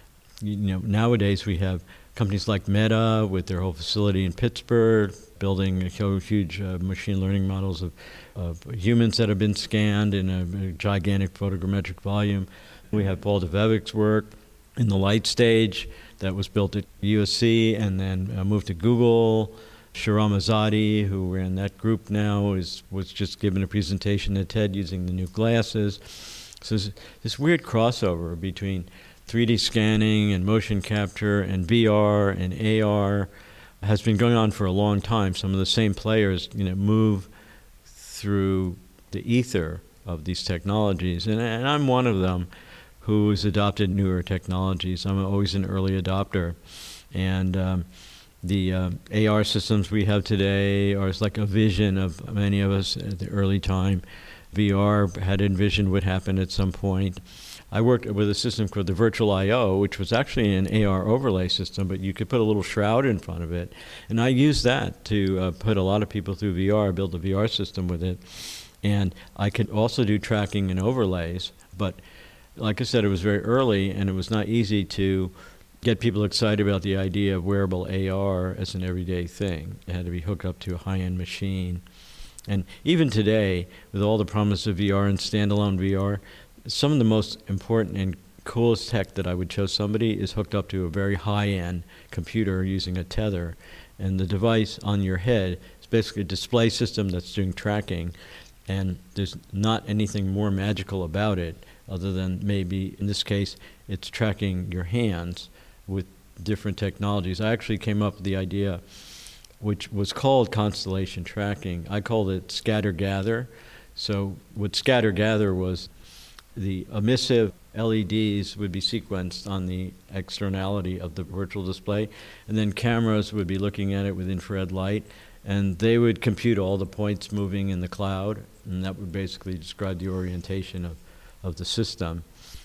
Nowadays we have companies like Meta with their whole facility in Pittsburgh, building huge machine learning models of humans that have been scanned in a gigantic photogrammetric volume. We have Paul Dvořák's work in the light stage that was built at USC and then moved to Google. Shahram Azadi, who ran that group now, was just given a presentation at TED using the new glasses. So this weird crossover between 3D scanning and motion capture and VR and AR has been going on for a long time. Some of the same players, move through the ether of these technologies. And I'm one of them who's adopted newer technologies. I'm always an early adopter. And the AR systems we have today are like a vision of many of us at the early time. VR had envisioned would happen at some point. I worked with a system called the Virtual I/O, which was actually an AR overlay system, but you could put a little shroud in front of it. And I used that to put a lot of people through VR, build a VR system with it. And I could also do tracking and overlays. But like I said, it was very early, and it was not easy to get people excited about the idea of wearable AR as an everyday thing. It had to be hooked up to a high-end machine. And even today, with all the promise of VR and standalone VR, some of the most important and coolest tech that I would show somebody is hooked up to a very high-end computer using a tether. And the device on your head is basically a display system that's doing tracking. And there's not anything more magical about it other than maybe, in this case, it's tracking your hands with different technologies. I actually came up with the idea, which was called constellation tracking. I called it scatter-gather. So what scatter-gather was, the emissive LEDs would be sequenced on the externality of the virtual display, and then cameras would be looking at it with infrared light, and they would compute all the points moving in the cloud, and that would basically describe the orientation of the system.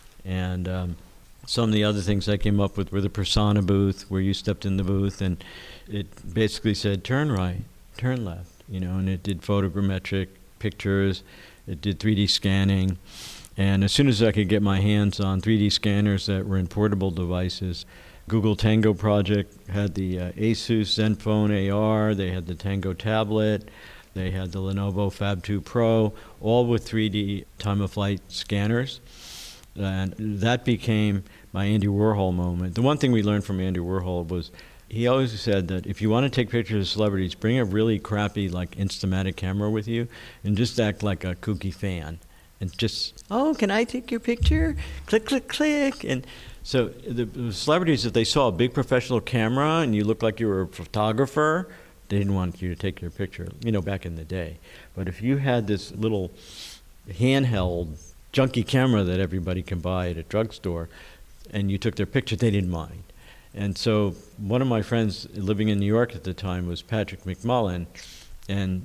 And some of the other things I came up with were the Persona booth, where you stepped in the booth, and it basically said, turn right, turn left, and it did photogrammetric pictures, it did 3D scanning. And as soon as I could get my hands on 3D scanners that were in portable devices, Google Tango Project had the Asus Zenfone AR, they had the Tango tablet, they had the Lenovo Fab 2 Pro, all with 3D time-of-flight scanners. And that became my Andy Warhol moment. The one thing we learned from Andy Warhol was he always said that if you want to take pictures of celebrities, bring a really crappy like Instamatic camera with you and just act like a kooky fan. And just, oh, can I take your picture? Click, click, click. And so the celebrities, if they saw a big professional camera and you looked like you were a photographer, they didn't want you to take your picture, back in the day. But if you had this little handheld junky camera that everybody can buy at a drugstore and you took their picture, they didn't mind. And so one of my friends living in New York at the time was Patrick McMullen, and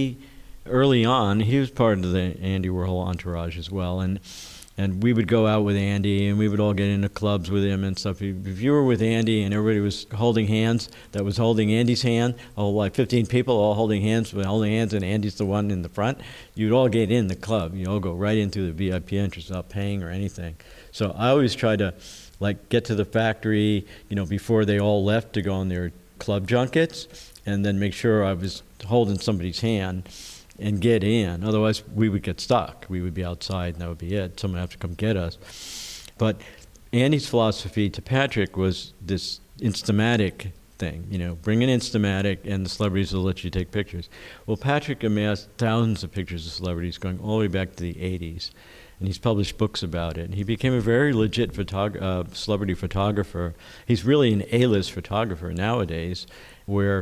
early on, he was part of the Andy Warhol entourage as well, and we would go out with Andy, and we would all get into clubs with him and stuff. If you were with Andy and everybody was holding hands, that was holding Andy's hand, like 15 people all holding hands, and Andy's the one in the front, you'd all get in the club. You all go right into the VIP entrance without paying or anything. So I always try to get to the factory, before they all left to go on their club junkets, and then make sure I was holding somebody's hand and get in. Otherwise, we would get stuck. We would be outside, and that would be it. Someone would have to come get us. But Andy's philosophy to Patrick was this Instamatic thing. Bring an Instamatic, and the celebrities will let you take pictures. Well, Patrick amassed thousands of pictures of celebrities going all the way back to the 80s, and he's published books about it. And he became a very legit celebrity photographer. He's really an A-list photographer nowadays, where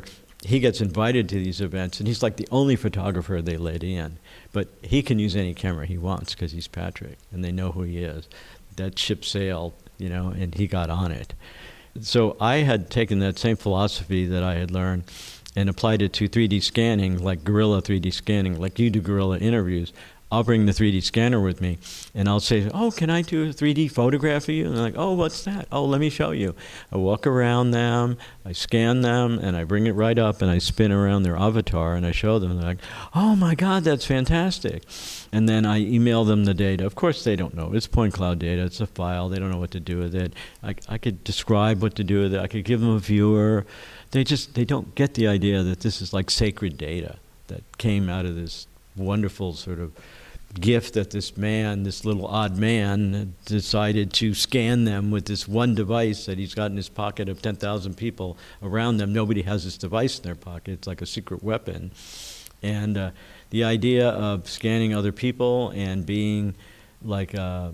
he gets invited to these events, and he's like the only photographer they let in. But he can use any camera he wants because he's Patrick, and they know who he is. That ship sailed, and he got on it. So I had taken that same philosophy that I had learned and applied it to 3D scanning, like guerrilla 3D scanning, like you do guerrilla interviews. I'll bring the 3D scanner with me, and I'll say, oh, can I do a 3D photograph of you? And they're like, oh, what's that? Oh, let me show you. I walk around them, I scan them, and I bring it right up, and I spin around their avatar, and I show them. They're like, oh, my God, that's fantastic. And then I email them the data. Of course, they don't know. It's point cloud data. It's a file. They don't know what to do with it. I could describe what to do with it. I could give them a viewer. They don't get the idea that this is like sacred data that came out of this wonderful sort of gift that this little odd man, decided to scan them with this one device that he's got in his pocket of 10,000 people around them. Nobody has this device in their pocket. It's like a secret weapon. And the idea of scanning other people and being like, a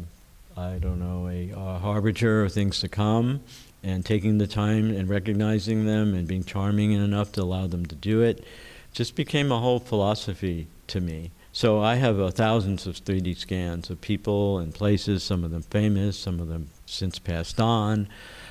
harbinger of things to come, and taking the time and recognizing them and being charming enough to allow them to do it, just became a whole philosophy to me. So I have thousands of 3D scans of people and places, some of them famous, some of them since passed on,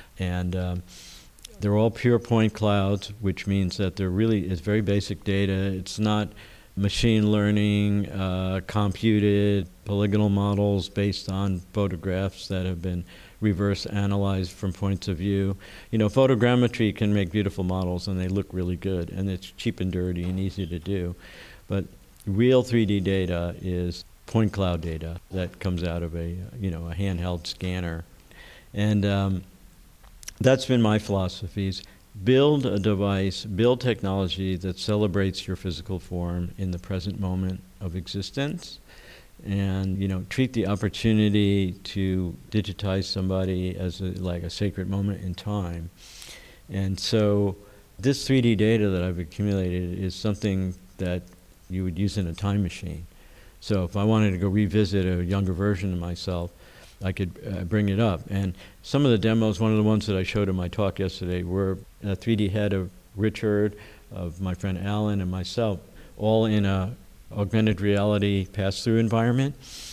and they're all pure point clouds, which means that there really is very basic data. It's not machine learning, computed polygonal models based on photographs that have been reverse analyzed from points of view. Photogrammetry can make beautiful models, and they look really good, and it's cheap and dirty and easy to do. But real 3D data is point cloud data that comes out of a handheld scanner. And that's been my philosophies. Build a device, build technology that celebrates your physical form in the present moment of existence, and treat the opportunity to digitize somebody as a sacred moment in time. And so this 3D data that I've accumulated is something that you would use in a time machine. So if I wanted to go revisit a younger version of myself, I could bring it up. And some of the demos, one of the ones that I showed in my talk yesterday, were a 3D head of Richard, of my friend Alan, and myself, all in a augmented reality pass-through environment.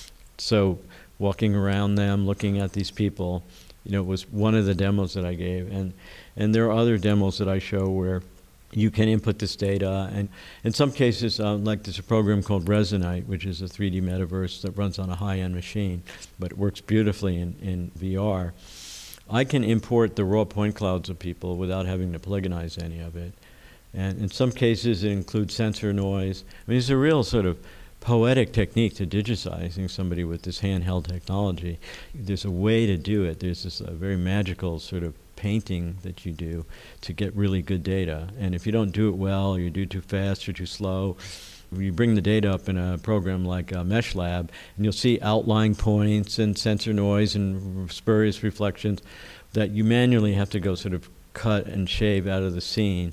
So walking around them, looking at these people, was one of the demos that I gave. And there are other demos that I show where you can input this data, and in some cases, like there's a program called Resonite, which is a 3D metaverse that runs on a high-end machine, but it works beautifully in VR. I can import the raw point clouds of people without having to polygonize any of it. And in some cases, it includes sensor noise. I mean, it's a real sort of poetic technique to digitizing somebody with this handheld technology. There's a way to do it. There's this very magical sort of painting that you do to get really good data. And if you don't do it well, or you do too fast or too slow, you bring the data up in a program like MeshLab, and you'll see outlying points and sensor noise and spurious reflections that you manually have to go sort of cut and shave out of the scene.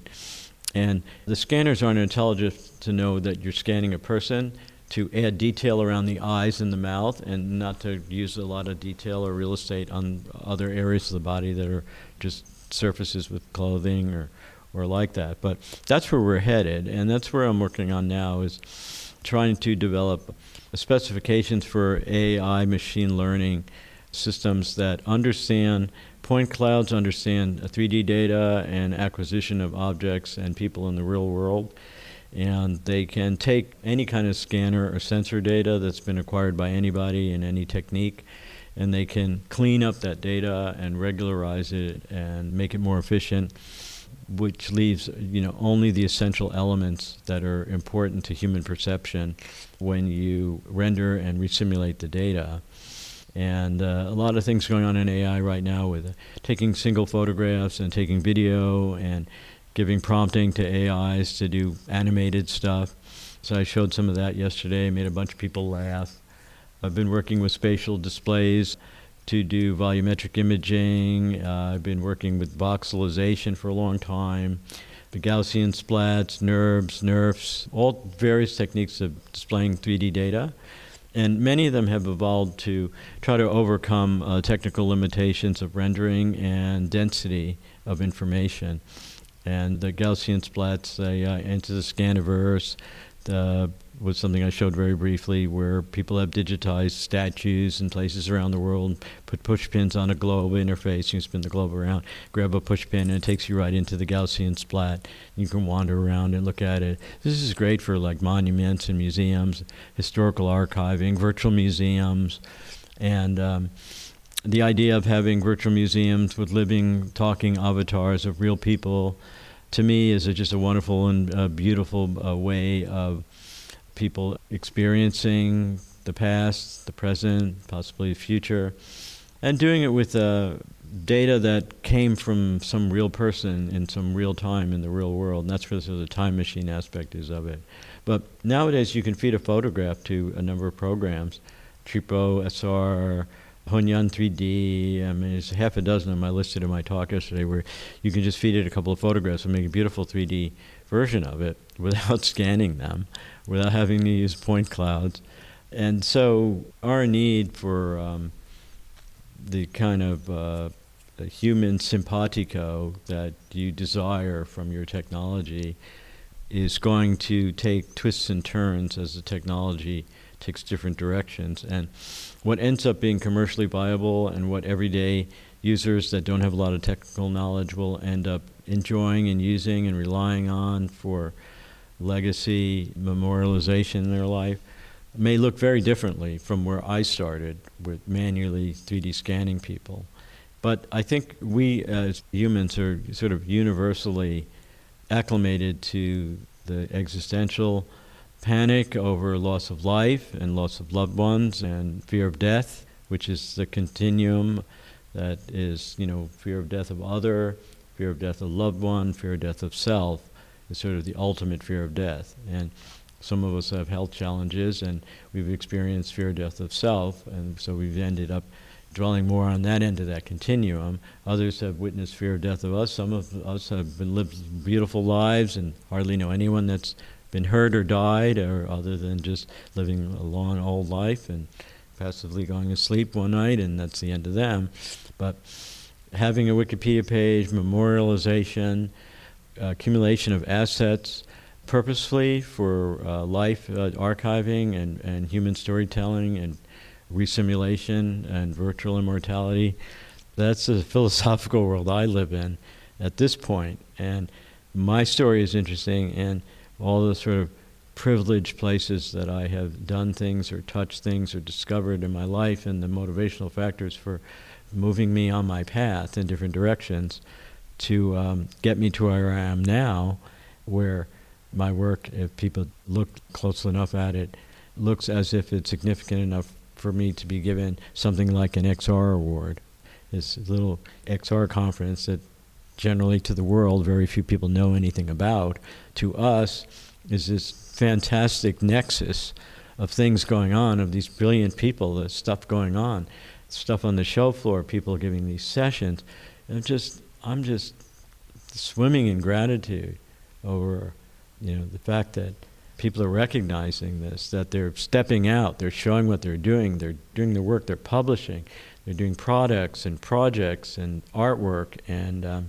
And the scanners aren't intelligent to know that you're scanning a person, to add detail around the eyes and the mouth, and not to use a lot of detail or real estate on other areas of the body that are just surfaces with clothing or like that. But that's where we're headed, and that's where I'm working on now, is trying to develop specifications for AI machine learning systems that understand point clouds, understand 3D data and acquisition of objects and people in the real world. And they can take any kind of scanner or sensor data that's been acquired by anybody in any technique, and they can clean up that data and regularize it and make it more efficient, which leaves only the essential elements that are important to human perception when you render and resimulate the data. And a lot of things going on in AI right now with taking single photographs and taking video and giving prompting to AIs to do animated stuff. So I showed some of that yesterday, made a bunch of people laugh. I've been working with spatial displays to do volumetric imaging. I've been working with voxelization for a long time, the Gaussian splats, NURBS, NERFs, all various techniques of displaying 3D data. And many of them have evolved to try to overcome technical limitations of rendering and density of information. And the Gaussian splats, Into the Scaniverse, was something I showed very briefly, where people have digitized statues in places around the world, put push pins on a globe interface. You spin the globe around, grab a push pin, and it takes you right into the Gaussian splat. You can wander around and look at it. This is great for like monuments and museums, historical archiving, virtual museums, and the idea of having virtual museums with living, talking avatars of real people, to me, is just a wonderful and beautiful way of people experiencing the past, the present, possibly the future, and doing it with data that came from some real person in some real time in the real world. And that's where the time machine aspect is of it. But nowadays you can feed a photograph to a number of programs, Tripo, SR, Hunyuan 3D. I mean, there's half a dozen of them I listed in my talk yesterday, where you can just feed it a couple of photographs and make a beautiful 3D version of it without scanning them, without having to use point clouds. And so our need for the kind of human simpatico that you desire from your technology is going to take twists and turns as the technology takes different directions. And what ends up being commercially viable and what everyday users that don't have a lot of technical knowledge will end up enjoying and using and relying on for legacy memorialization in their life may look very differently from where I started with manually 3D scanning people. But I think we as humans are sort of universally acclimated to the existential panic over loss of life and loss of loved ones and fear of death, which is the continuum that is, fear of death of other, fear of death of loved one, fear of death of self, is sort of the ultimate fear of death. And some of us have health challenges and we've experienced fear of death of self, and so we've ended up dwelling more on that end of that continuum. Others have witnessed fear of death of us. Some of us have lived beautiful lives and hardly know anyone that's been hurt or died, or other than just living a long old life and passively going to sleep one night, and that's the end of them. But having a Wikipedia page, memorialization, accumulation of assets purposefully for life archiving and human storytelling and resimulation and virtual immortality, that's the philosophical world I live in at this point. And my story is interesting, and all the sort of privileged places that I have done things or touched things or discovered in my life, and the motivational factors for moving me on my path in different directions to get me to where I am now, where my work, if people look close enough at it, looks as if it's significant enough for me to be given something like an XR award. This little XR conference that generally to the world very few people know anything about, to us is this fantastic nexus of things going on, of these brilliant people, the stuff going on, stuff on the show floor, people giving these sessions. And I'm just swimming in gratitude over, the fact that people are recognizing this, that they're stepping out, they're showing what they're doing the work, they're publishing, they're doing products and projects and artwork, and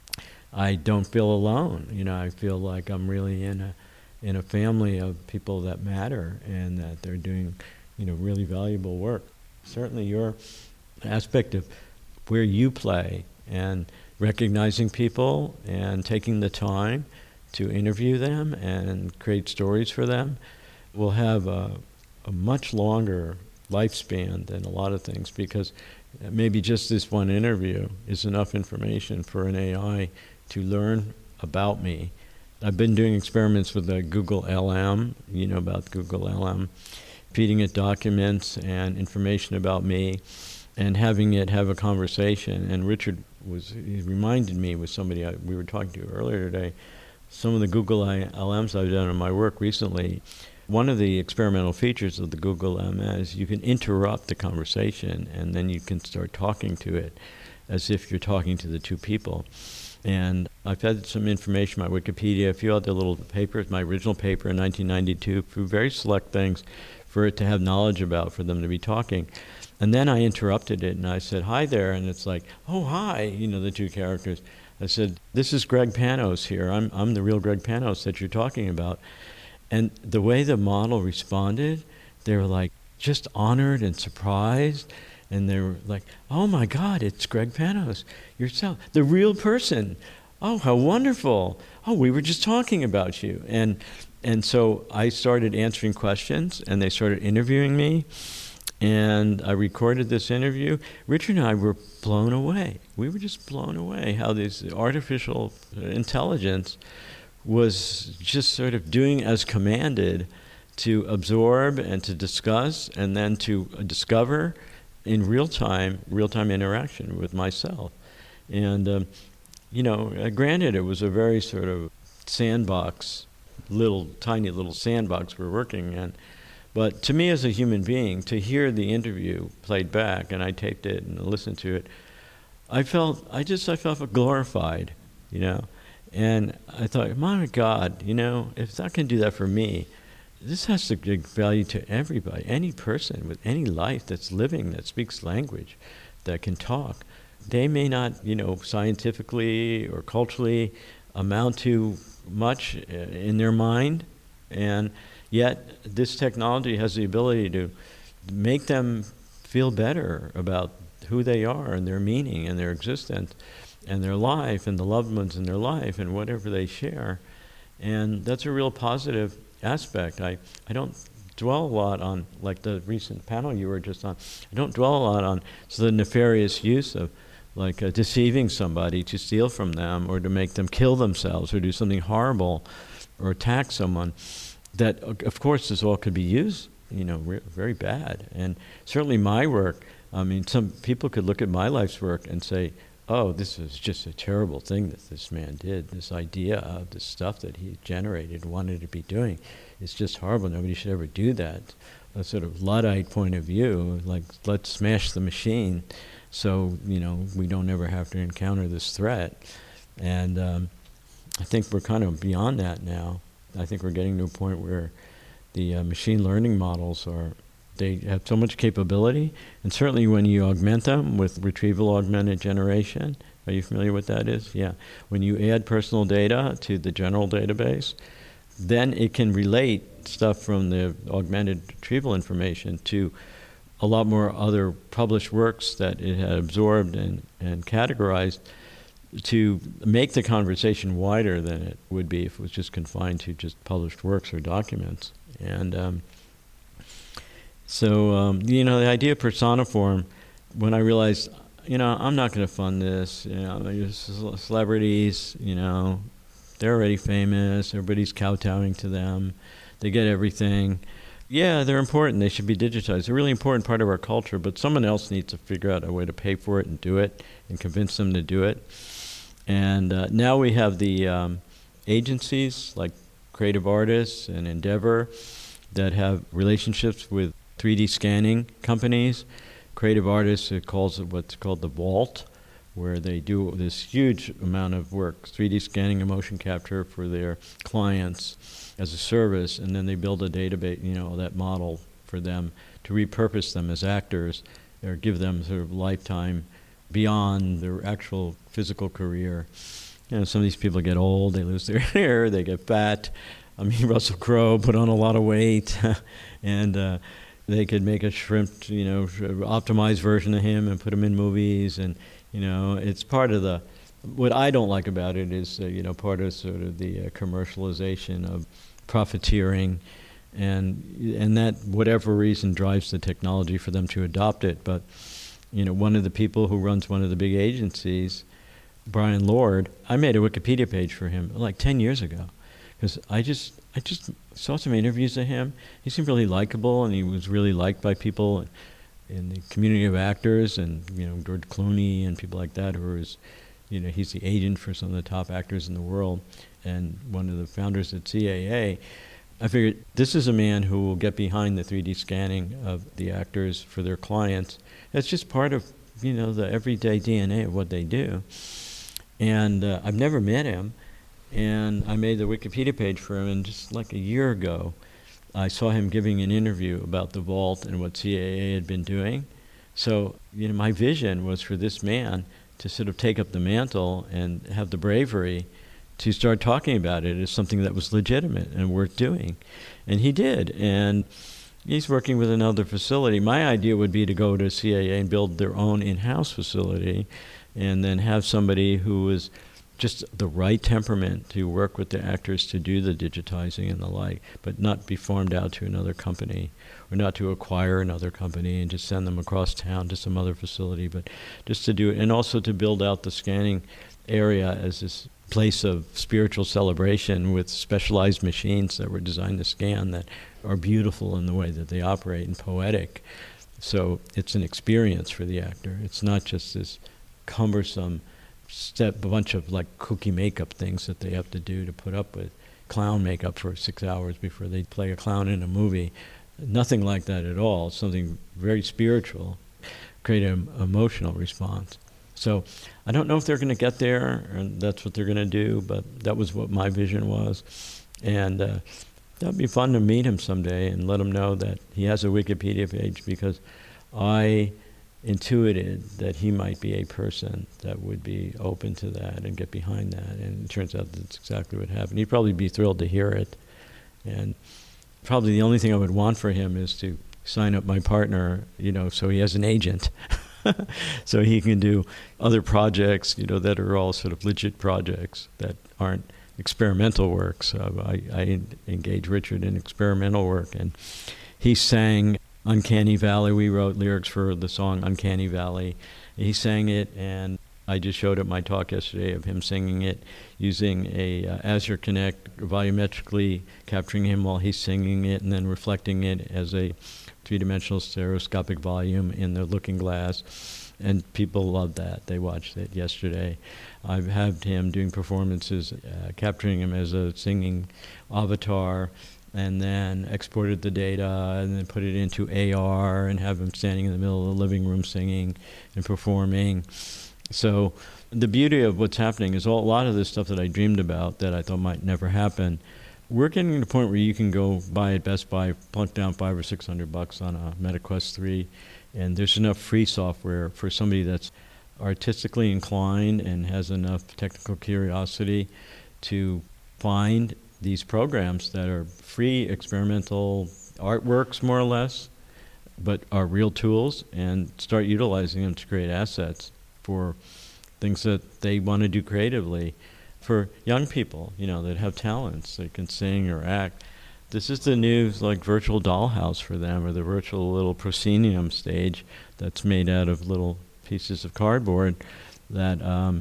I don't feel alone. I feel like I'm really in a family of people that matter and that they're doing, really valuable work. Certainly your aspect of where you play and recognizing people and taking the time to interview them and create stories for them will have a much longer lifespan than a lot of things, because maybe just this one interview is enough information for an AI to learn about me. I've been doing experiments with the Google LM, about Google LM, feeding it documents and information about me and having it have a conversation. And Richard he reminded me with somebody we were talking to earlier today, some of the Google LMs I've done in my work recently. One of the experimental features of the Google LM is you can interrupt the conversation and then you can start talking to it as if you're talking to the two people. And I've had some information, my Wikipedia, a few other little papers, my original paper in 1992, for very select things for it to have knowledge about, for them to be talking. And then I interrupted it and I said, "Hi there," and it's like, "Oh, hi," the two characters. I said, "This is Greg Panos here. I'm the real Greg Panos that you're talking about." And the way the model responded, they were like just honored and surprised. And they were like, "Oh my God, it's Greg Panos, yourself, the real person. Oh, how wonderful. Oh, we were just talking about you." And so I started answering questions, and they started interviewing me. And I recorded this interview. Richard and I were blown away. We were just blown away how this artificial intelligence was just sort of doing as commanded, to absorb and to discuss and then to discover in real-time interaction with myself. And, granted, it was a very sort of sandbox, tiny little sandbox we're working in. But to me as a human being, to hear the interview played back, and I taped it and listened to it, I felt glorified, And I thought, my God, if that can do that for me, this has to give value to everybody, any person with any life that's living, that speaks language, that can talk. They may not, scientifically or culturally amount to much in their mind, and yet this technology has the ability to make them feel better about who they are and their meaning and their existence and their life and the loved ones in their life and whatever they share. And that's a real positive aspect. I don't dwell a lot on, like the recent panel you were just on, I don't dwell a lot on the nefarious use of deceiving somebody to steal from them or to make them kill themselves or do something horrible or attack someone. That, of course, this all could be used, very bad. And certainly my work, some people could look at my life's work and say, "Oh, this is just a terrible thing that this man did. This idea of this stuff that he generated, wanted to be doing, it's just horrible. Nobody should ever do that." A sort of Luddite point of view, like, let's smash the machine so, we don't ever have to encounter this threat. And I think we're kind of beyond that now. I think we're getting to a point where the machine learning models they have so much capability, and certainly when you augment them with retrieval augmented generation, are you familiar with that is? Yeah. When you add personal data to the general database, then it can relate stuff from the augmented retrieval information to a lot more other published works that it had absorbed and categorized, to make the conversation wider than it would be if it was just confined to just published works or documents. And the idea of personiform, when I realized, I'm not going to fund this, celebrities, they're already famous, everybody's kowtowing to them, they get everything. Yeah, they're important, they should be digitized. They're a really important part of our culture, but someone else needs to figure out a way to pay for it and do it and convince them to do it. And now we have the agencies like Creative Artists and Endeavor that have relationships with 3D scanning companies. Creative Artists, it calls it what's called the Vault, where they do this huge amount of work, 3D scanning and motion capture for their clients as a service, and then they build a database, that model for them to repurpose them as actors or give them sort of lifetime beyond their actual physical career. Some of these people get old, they lose their hair, they get fat. Russell Crowe put on a lot of weight, and they could make a optimized version of him and put him in movies, and it's part of the. What I don't like about it is part of sort of the commercialization of profiteering, and that whatever reason drives the technology for them to adopt it. But one of the people who runs one of the big agencies, Brian Lord, I made a Wikipedia page for him like 10 years ago, because I just saw some interviews of him. He seemed really likable, and he was really liked by people in the community of actors, and George Clooney and people like that, who is, he's the agent for some of the top actors in the world, and one of the founders at CAA. I figured this is a man who will get behind the 3D scanning of the actors for their clients. It's just part of the everyday DNA of what they do. And I've never met him, and I made the Wikipedia page for him, and just like a year ago, I saw him giving an interview about the Vault and what CAA had been doing. So, my vision was for this man to sort of take up the mantle and have the bravery to start talking about it as something that was legitimate and worth doing. And he did. And he's working with another facility. My idea would be to go to CAA and build their own in-house facility and then have somebody who was just the right temperament to work with the actors to do the digitizing and the like, but not be farmed out to another company or not to acquire another company and just send them across town to some other facility, but just to do it, and also to build out the scanning area as this place of spiritual celebration with specialized machines that were designed to scan that are beautiful in the way that they operate and poetic. So it's an experience for the actor. It's not just this cumbersome a bunch of like cookie makeup things that they have to do to put up with clown makeup for 6 hours before they play a clown in a movie. Nothing like that at all. It's something very spiritual, create an emotional response. So I don't know if they're going to get there, and that's what they're going to do, but that was what my vision was. And that would be fun to meet him someday and let him know that he has a Wikipedia page, because I intuited that he might be a person that would be open to that and get behind that, and it turns out that's exactly what happened. He'd probably be thrilled to hear it, and probably the only thing I would want for him is to sign up my partner, so he has an agent, so he can do other projects, that are all sort of legit projects that aren't experimental work. So I engage Richard in experimental work, and he sang Uncanny Valley. We wrote lyrics for the song Uncanny Valley. He sang it, and I just showed at my talk yesterday of him singing it using a Azure Connect, volumetrically capturing him while he's singing it and then reflecting it as a three-dimensional stereoscopic volume in the looking glass. And people loved that. They watched it yesterday. I've had him doing performances, capturing him as a singing avatar, and then exported the data and then put it into AR and have him standing in the middle of the living room singing and performing. So the beauty of what's happening is a lot of this stuff that I dreamed about that I thought might never happen, we're getting to the point where you can go buy at Best Buy, plunk down $500 or $600 on a MetaQuest 3, and there's enough free software for somebody that's artistically inclined and has enough technical curiosity to find these programs that are free experimental artworks, more or less, but are real tools, and start utilizing them to create assets for things that they want to do creatively. For young people, that have talents, they can sing or act. This is the new virtual dollhouse for them, or the virtual little proscenium stage that's made out of little pieces of cardboard that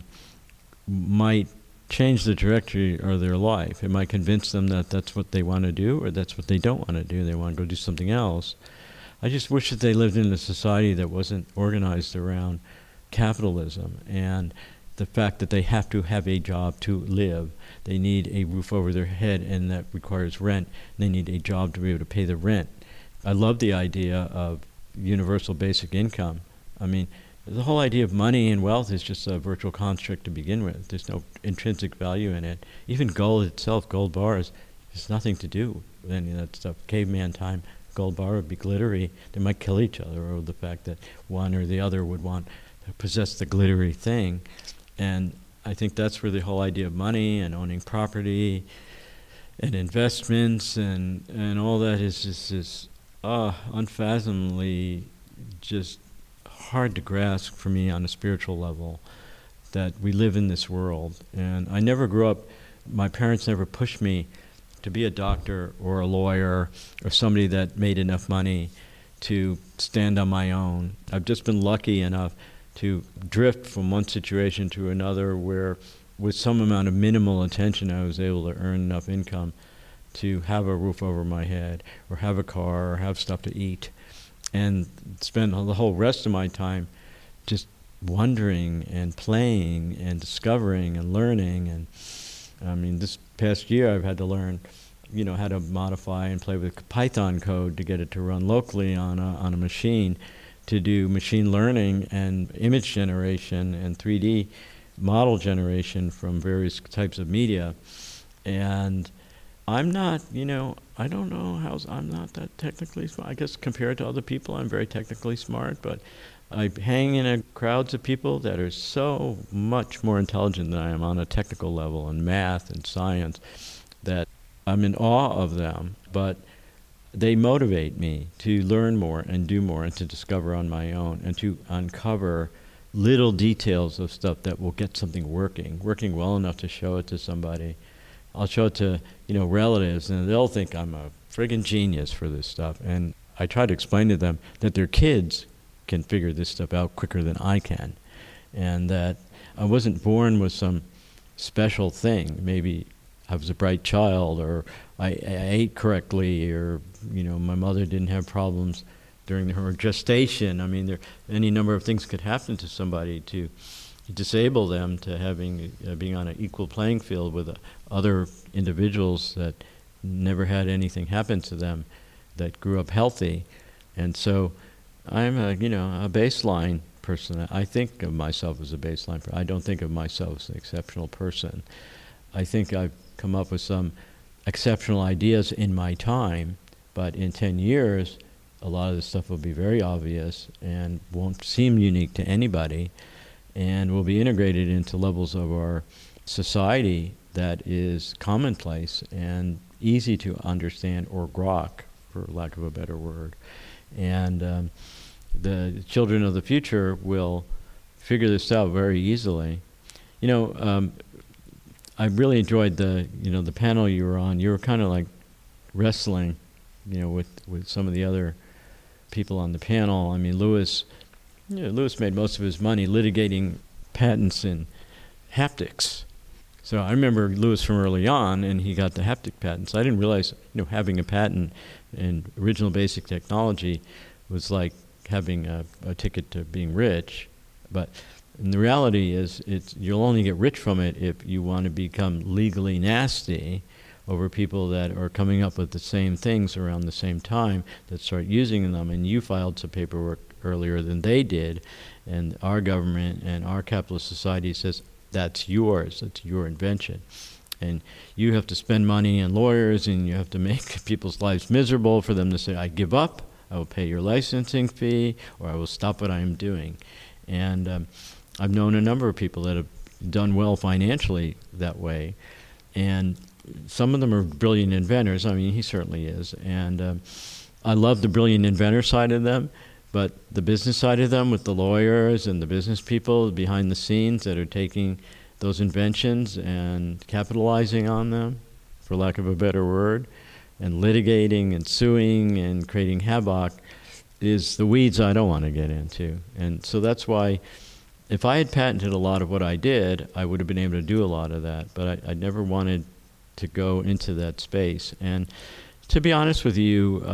might change the trajectory of their life. It might convince them that that's what they want to do, or that's what they don't want to do. They want to go do something else. I just wish that they lived in a society that wasn't organized around capitalism and the fact that they have to have a job to live. They need a roof over their head, and that requires rent. They need a job to be able to pay the rent. I love the idea of universal basic income. I mean, the whole idea of money and wealth is just a virtual construct to begin with. There's no intrinsic value in it. Even gold itself, gold bars, has nothing to do with any of that stuff. Caveman time, gold bar would be glittery. They might kill each other over the fact that one or the other would want to possess the glittery thing. And I think that's where the whole idea of money and owning property and investments and all that is just this unfathomably just hard to grasp for me on a spiritual level, that we live in this world. And I never grew up, my parents never pushed me to be a doctor or a lawyer or somebody that made enough money to stand on my own. I've just been lucky enough to drift from one situation to another where with some amount of minimal attention I was able to earn enough income to have a roof over my head or have a car or have stuff to eat, and spend the whole rest of my time just wondering and playing and discovering and learning. And I mean, this past year I've had to learn, how to modify and play with Python code to get it to run locally on a machine, to do machine learning and image generation and 3D model generation from various types of media. And I'm not, I don't know I'm not that technically smart. I guess compared to other people, I'm very technically smart, but I hang in crowds of people that are so much more intelligent than I am on a technical level in math and science that I'm in awe of them, but they motivate me to learn more and do more and to discover on my own and to uncover little details of stuff that will get something working well enough to show it to somebody. I'll show it to, relatives, and they'll think I'm a friggin' genius for this stuff. And I try to explain to them that their kids can figure this stuff out quicker than I can, and that I wasn't born with some special thing. Maybe I was a bright child, or I ate correctly, or my mother didn't have problems during her gestation. I mean, any number of things could happen to somebody to disable them to having being on an equal playing field with other individuals that never had anything happen to them, that grew up healthy. And so I'm a baseline person. I think of myself as a baseline person. I don't think of myself as an exceptional person. I think I've come up with some exceptional ideas in my time, but in 10 years, a lot of this stuff will be very obvious and won't seem unique to anybody, and will be integrated into levels of our society that is commonplace and easy to understand or grok, for lack of a better word. And the children of the future will figure this out very easily. I really enjoyed the panel you were on. You were kind of like wrestling, with some of the other people on the panel. I mean, Lewis made most of his money litigating patents in haptics. So I remember Lewis from early on, and he got the haptic patents. I didn't realize, having a patent in original basic technology was like having a ticket to being rich. But the reality is, you'll only get rich from it if you want to become legally nasty over people that are coming up with the same things around the same time, that start using them. And you filed some paperwork earlier than they did, and our government and our capitalist society says, that's yours, that's your invention. And you have to spend money on lawyers, and you have to make people's lives miserable for them to say, I give up, I will pay your licensing fee, or I will stop what I am doing. And I've known a number of people that have done well financially that way. And some of them are brilliant inventors. I mean, he certainly is. And I love the brilliant inventor side of them, but the business side of them, with the lawyers and the business people behind the scenes that are taking those inventions and capitalizing on them, for lack of a better word, and litigating and suing and creating havoc, is the weeds I don't want to get into. And so that's why, if I had patented a lot of what I did, I would have been able to do a lot of that. But I never wanted to go into that space. And to be honest with you,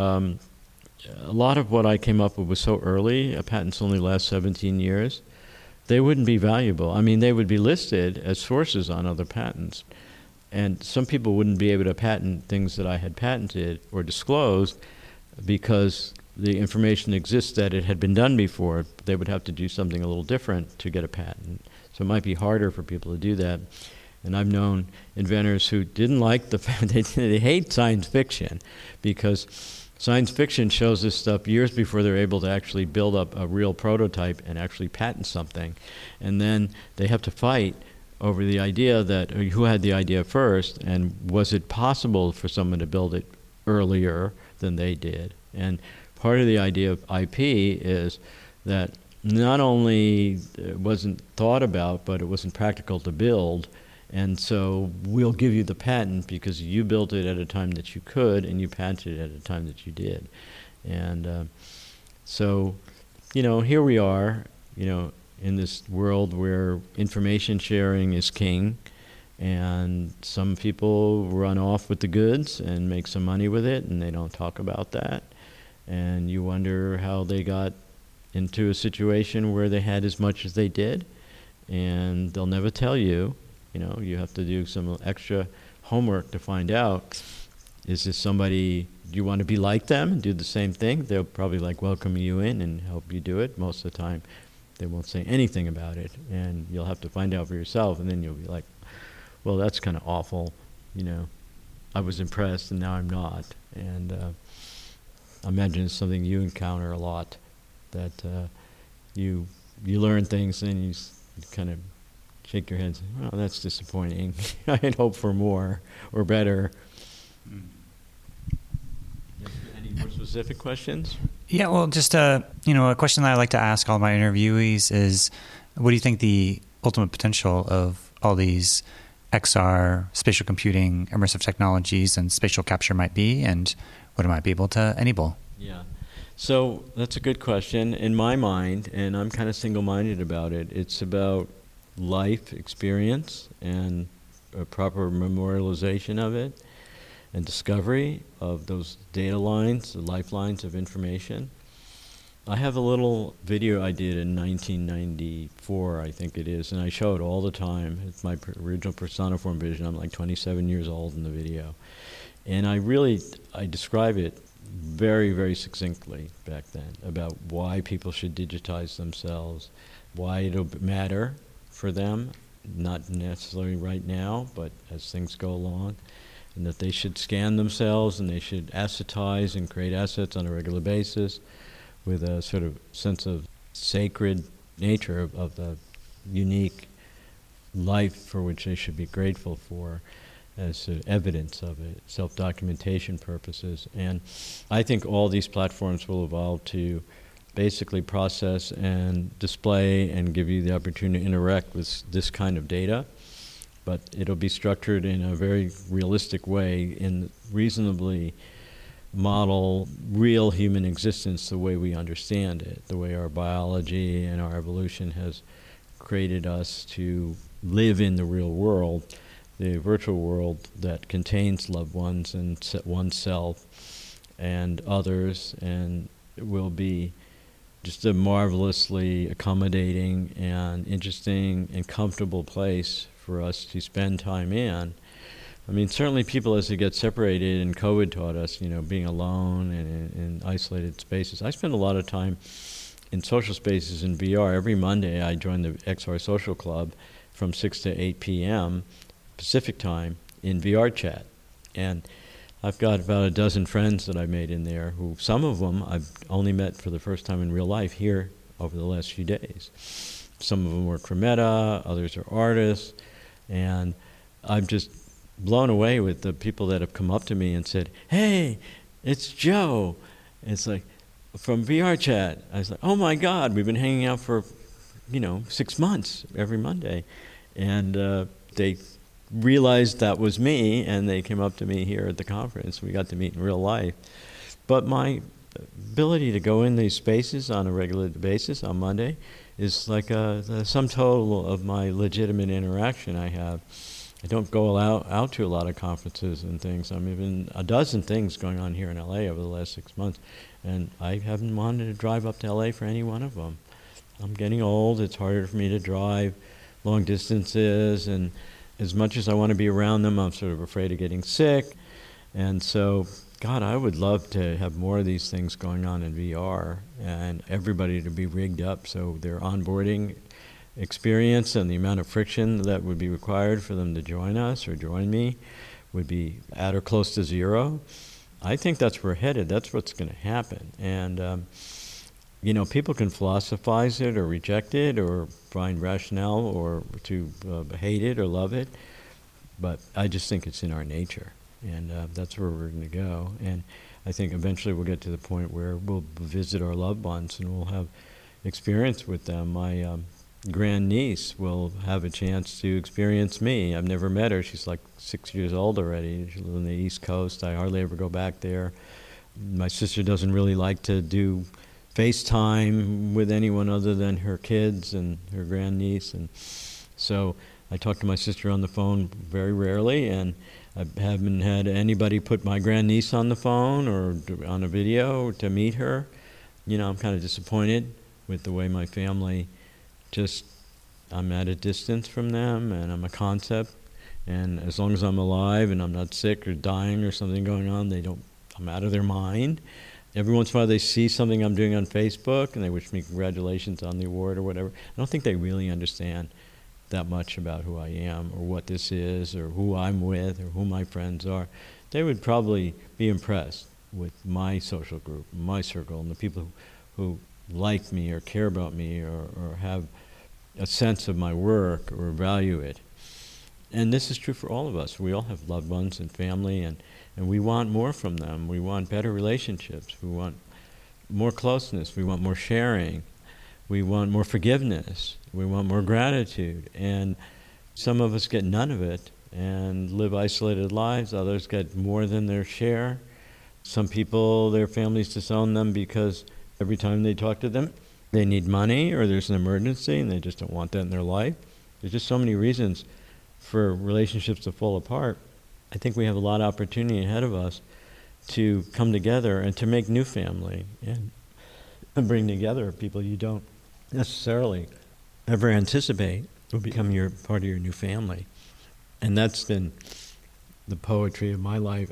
a lot of what I came up with was so early. Patents only last 17 years. They wouldn't be valuable. I mean, they would be listed as sources on other patents. And some people wouldn't be able to patent things that I had patented or disclosed because the information exists that it had been done before. They would have to do something a little different to get a patent. So it might be harder for people to do that. And I've known inventors who didn't like the fact, they hate science fiction, because science fiction shows this stuff years before they're able to actually build up a real prototype and actually patent something. And then they have to fight over the idea that who had the idea first, and was it possible for someone to build it earlier than they did. And part of the idea of IP is that not only it wasn't thought about, but it wasn't practical to build. And so we'll give you the patent because you built it at a time that you could, and you patented it at a time that you did. And so, here we are, in this world where information sharing is king, and some people run off with the goods and make some money with it, and they don't talk about that. And you wonder how they got into a situation where they had as much as they did, and they'll never tell you. You have to do some extra homework to find out, is this somebody, do you want to be like them and do the same thing? They'll probably welcome you in and help you do it. Most of the time, they won't say anything about it, and you'll have to find out for yourself, and then you'll be like, well, that's kind of awful. I was impressed, and now I'm not. And I imagine it's something you encounter a lot, that you learn things and you kind of shake your head and say, "Oh, that's disappointing. I had hoped for more or better." Any more specific questions? Yeah, well, just a question that I like to ask all my interviewees is, what do you think the ultimate potential of all these XR, spatial computing, immersive technologies, and spatial capture might be, and what it might be able to enable? Yeah. So that's a good question. In my mind, and I'm kind of single-minded about it, it's about life experience and a proper memorialization of it and discovery of those data lines, the lifelines of information. I have a little video I did in 1994, I think it is, and I show it all the time. It's my original Personiform vision. I'm like 27 years old in the video. And I describe it very, very succinctly back then about why people should digitize themselves, why it'll matter for them, not necessarily right now, but as things go along, and that they should scan themselves and they should assetize and create assets on a regular basis with a sort of sense of sacred nature of the unique life for which they should be grateful for as sort of evidence of it, self-documentation purposes. And I think all these platforms will evolve to basically process and display and give you the opportunity to interact with this kind of data. But it'll be structured in a very realistic way, in reasonably model real human existence the way we understand it, the way our biology and our evolution has created us to live in the real world, the virtual world that contains loved ones and oneself and others, and it will be just a marvelously accommodating and interesting and comfortable place for us to spend time in. I mean, certainly people as they get separated, and COVID taught us, being alone and in isolated spaces. I spend a lot of time in social spaces in VR. Every Monday I join the XR Social Club from 6 to 8 p.m. Pacific time in VR chat. And I've got about a dozen friends that I made in there who, some of them I've only met for the first time in real life here over the last few days. Some of them work for Meta, others are artists, and I'm just blown away with the people that have come up to me and said, "Hey, it's Joe." It's like, from VR chat. I was like, "Oh my God, we've been hanging out for, 6 months every Monday." And they realized that was me, and they came up to me here at the conference. We got to meet in real life. But my ability to go in these spaces on a regular basis on Monday is like the sum total of my legitimate interaction I have. I don't go out to a lot of conferences and things. I'm even a dozen things going on here in LA over the last 6 months, and I haven't wanted to drive up to LA for any one of them. I'm getting old. It's harder for me to drive long distances, and as much as I want to be around them, I'm sort of afraid of getting sick. And so, God, I would love to have more of these things going on in VR, and everybody to be rigged up so their onboarding experience and the amount of friction that would be required for them to join us or join me would be at or close to zero. I think that's where we're headed. That's what's going to happen. And, people can philosophize it or reject it or find rationale or to hate it or love it, but I just think it's in our nature, and that's where we're going to go. And I think eventually we'll get to the point where we'll visit our loved ones and we'll have experience with them. My grandniece will have a chance to experience me. I've never met her. She's like 6 years old already. She lives on the East Coast. I hardly ever go back there. My sister doesn't really like to do FaceTime with anyone other than her kids and her grandniece. And so I talk to my sister on the phone very rarely, and I haven't had anybody put my grandniece on the phone or on a video to meet her. I'm kind of disappointed with the way my family I'm at a distance from them, and I'm a concept, and as long as I'm alive and I'm not sick or dying or something going on, I'm out of their mind. Every once in a while they see something I'm doing on Facebook and they wish me congratulations on the award or whatever. I don't think they really understand that much about who I am or what this is or who I'm with or who my friends are. They would probably be impressed with my social group, my circle, and the people who like me or care about me or have a sense of my work or value it. And this is true for all of us. We all have loved ones and family, and we want more from them. We want better relationships. We want more closeness. We want more sharing. We want more forgiveness. We want more gratitude. And some of us get none of it and live isolated lives. Others get more than their share. Some people, their families disown them because every time they talk to them, they need money or there's an emergency and they just don't want that in their life. There's just so many reasons for relationships to fall apart. I think we have a lot of opportunity ahead of us to come together and to make new family and bring together people you don't necessarily ever anticipate will become part of your new family. And that's been the poetry of my life.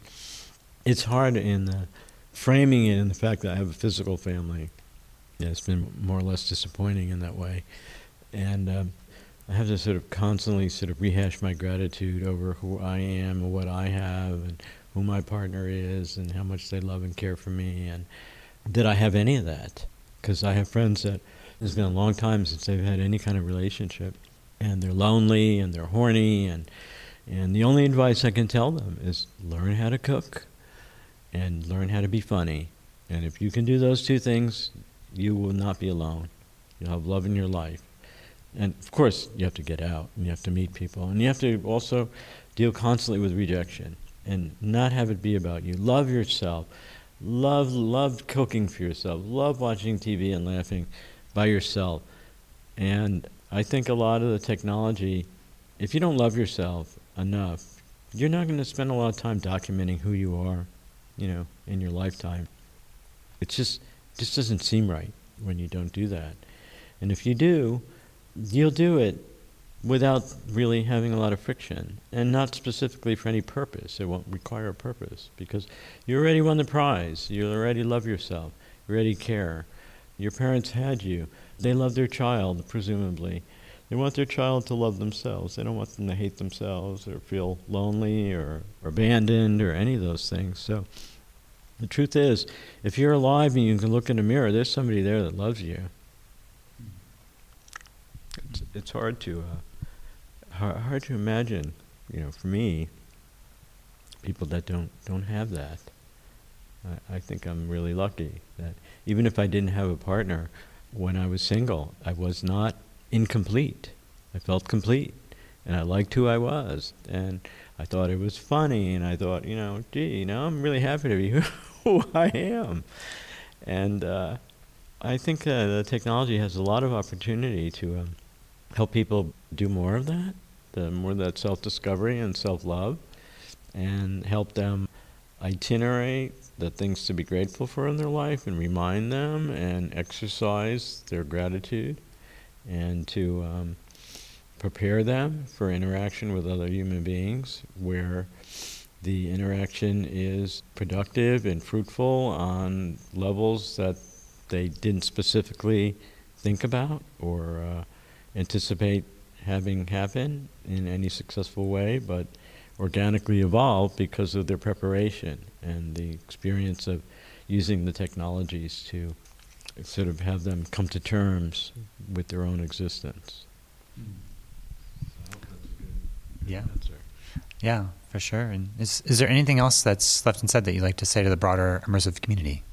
It's hard in framing it in the fact that I have a physical family. Yeah, it's been more or less disappointing in that way. And I have to sort of constantly sort of rehash my gratitude over who I am and what I have and who my partner is and how much they love and care for me. And did I have any of that? Because I have friends that it's been a long time since they've had any kind of relationship. And they're lonely and they're horny. And the only advice I can tell them is learn how to cook and learn how to be funny. And if you can do those two things, you will not be alone. You'll have love in your life. And of course, you have to get out and you have to meet people. And you have to also deal constantly with rejection and not have it be about you. Love yourself. Love cooking for yourself. Love watching TV and laughing by yourself. And I think a lot of the technology, if you don't love yourself enough, you're not going to spend a lot of time documenting who you are, in your lifetime. It just doesn't seem right when you don't do that. And if you do, you'll do it without really having a lot of friction, and not specifically for any purpose. It won't require a purpose, because you already won the prize. You already love yourself. You already care. Your parents had you. They love their child, presumably. They want their child to love themselves. They don't want them to hate themselves or feel lonely or abandoned or any of those things. So the truth is, if you're alive and you can look in a mirror, there's somebody there that loves you. It's hard to imagine, for me, people that don't have that. I think I'm really lucky that even if I didn't have a partner when I was single, I was not incomplete. I felt complete, and I liked who I was, and I thought it was funny, and I thought, I'm really happy to be who I am. And I think the technology has a lot of opportunity to help people do more of that, more of that self-discovery and self-love, and help them itinerate the things to be grateful for in their life and remind them and exercise their gratitude, and to prepare them for interaction with other human beings where the interaction is productive and fruitful on levels that they didn't specifically think about or anticipate having happen in any successful way, but organically evolve because of their preparation and the experience of using the technologies to sort of have them come to terms with their own existence. I hope that's a good answer. Yeah, for sure. And is there anything else that's left unsaid that you'd like to say to the broader immersive community?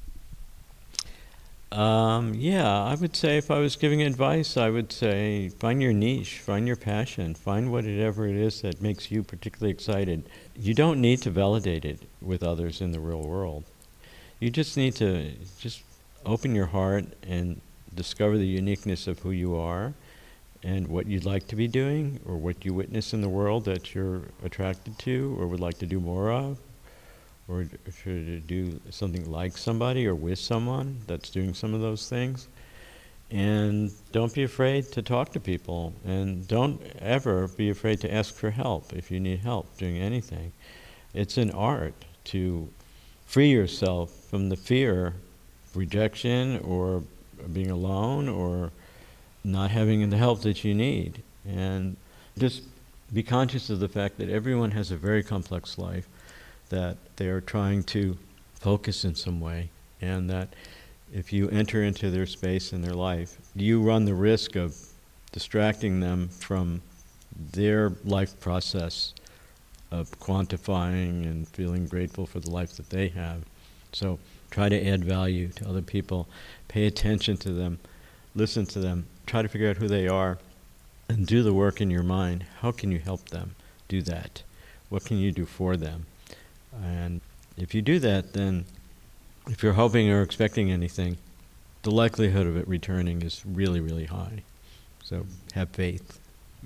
I would say if I was giving advice, I would say find your niche, find your passion, find whatever it is that makes you particularly excited. You don't need to validate it with others in the real world. You just need to open your heart and discover the uniqueness of who you are and what you'd like to be doing or what you witness in the world that you're attracted to or would like to do more of, or to do something like somebody or with someone that's doing some of those things. And don't be afraid to talk to people, and don't ever be afraid to ask for help if you need help doing anything. It's an art to free yourself from the fear of rejection or being alone or not having the help that you need. And just be conscious of the fact that everyone has a very complex life that they are trying to focus in some way, and that if you enter into their space and their life, you run the risk of distracting them from their life process of quantifying and feeling grateful for the life that they have. So try to add value to other people. Pay attention to them. Listen to them. Try to figure out who they are and do the work in your mind. How can you help them do that? What can you do for them? And if you do that, then if you're hoping or expecting anything, the likelihood of it returning is really, really high. So have faith.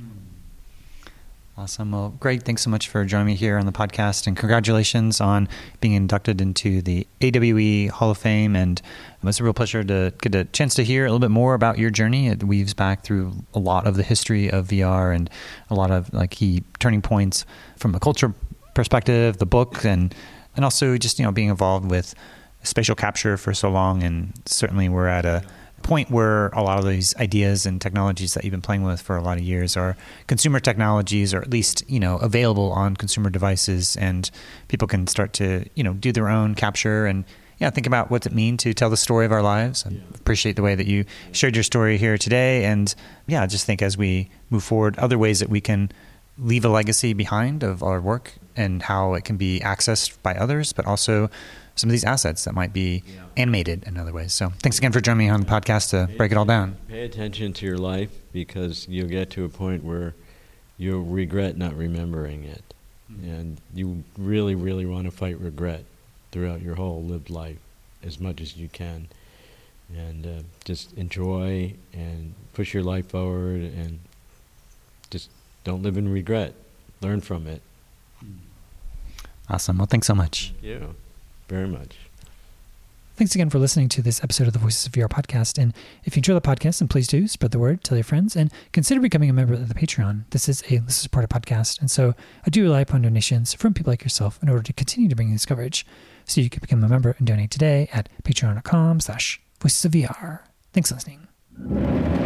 Awesome. Well, Greg, thanks so much for joining me here on the podcast, and congratulations on being inducted into the AWE Hall of Fame. And it was a real pleasure to get a chance to hear a little bit more about your journey. It weaves back through a lot of the history of VR and a lot of key turning points from a culture perspective, the book, and also just, being involved with spatial capture for so long. And certainly we're at a point where a lot of these ideas and technologies that you've been playing with for a lot of years are consumer technologies, or at least, available on consumer devices, and people can start to, do their own capture and think about what's it mean to tell the story of our lives. I appreciate the way that you shared your story here today. And just think as we move forward, other ways that we can leave a legacy behind of our work and how it can be accessed by others, but also some of these assets that might be animated in other ways. So thanks again for joining me on the podcast to break it all down. Pay attention to your life, because you'll get to a point where you'll regret not remembering it. And you really, really want to fight regret throughout your whole lived life as much as you can. And just enjoy and push your life forward, and just don't live in regret. Learn from it. Awesome. Well, thanks so much. Thank you very much. Thanks again for listening to this episode of the Voices of VR podcast. And if you enjoy the podcast, then please do spread the word, tell your friends, and consider becoming a member of the Patreon. This is a listener-supported podcast, and so I do rely upon donations from people like yourself in order to continue to bring this coverage. So you can become a member and donate today at patreon.com/voicesofvr. Thanks for listening.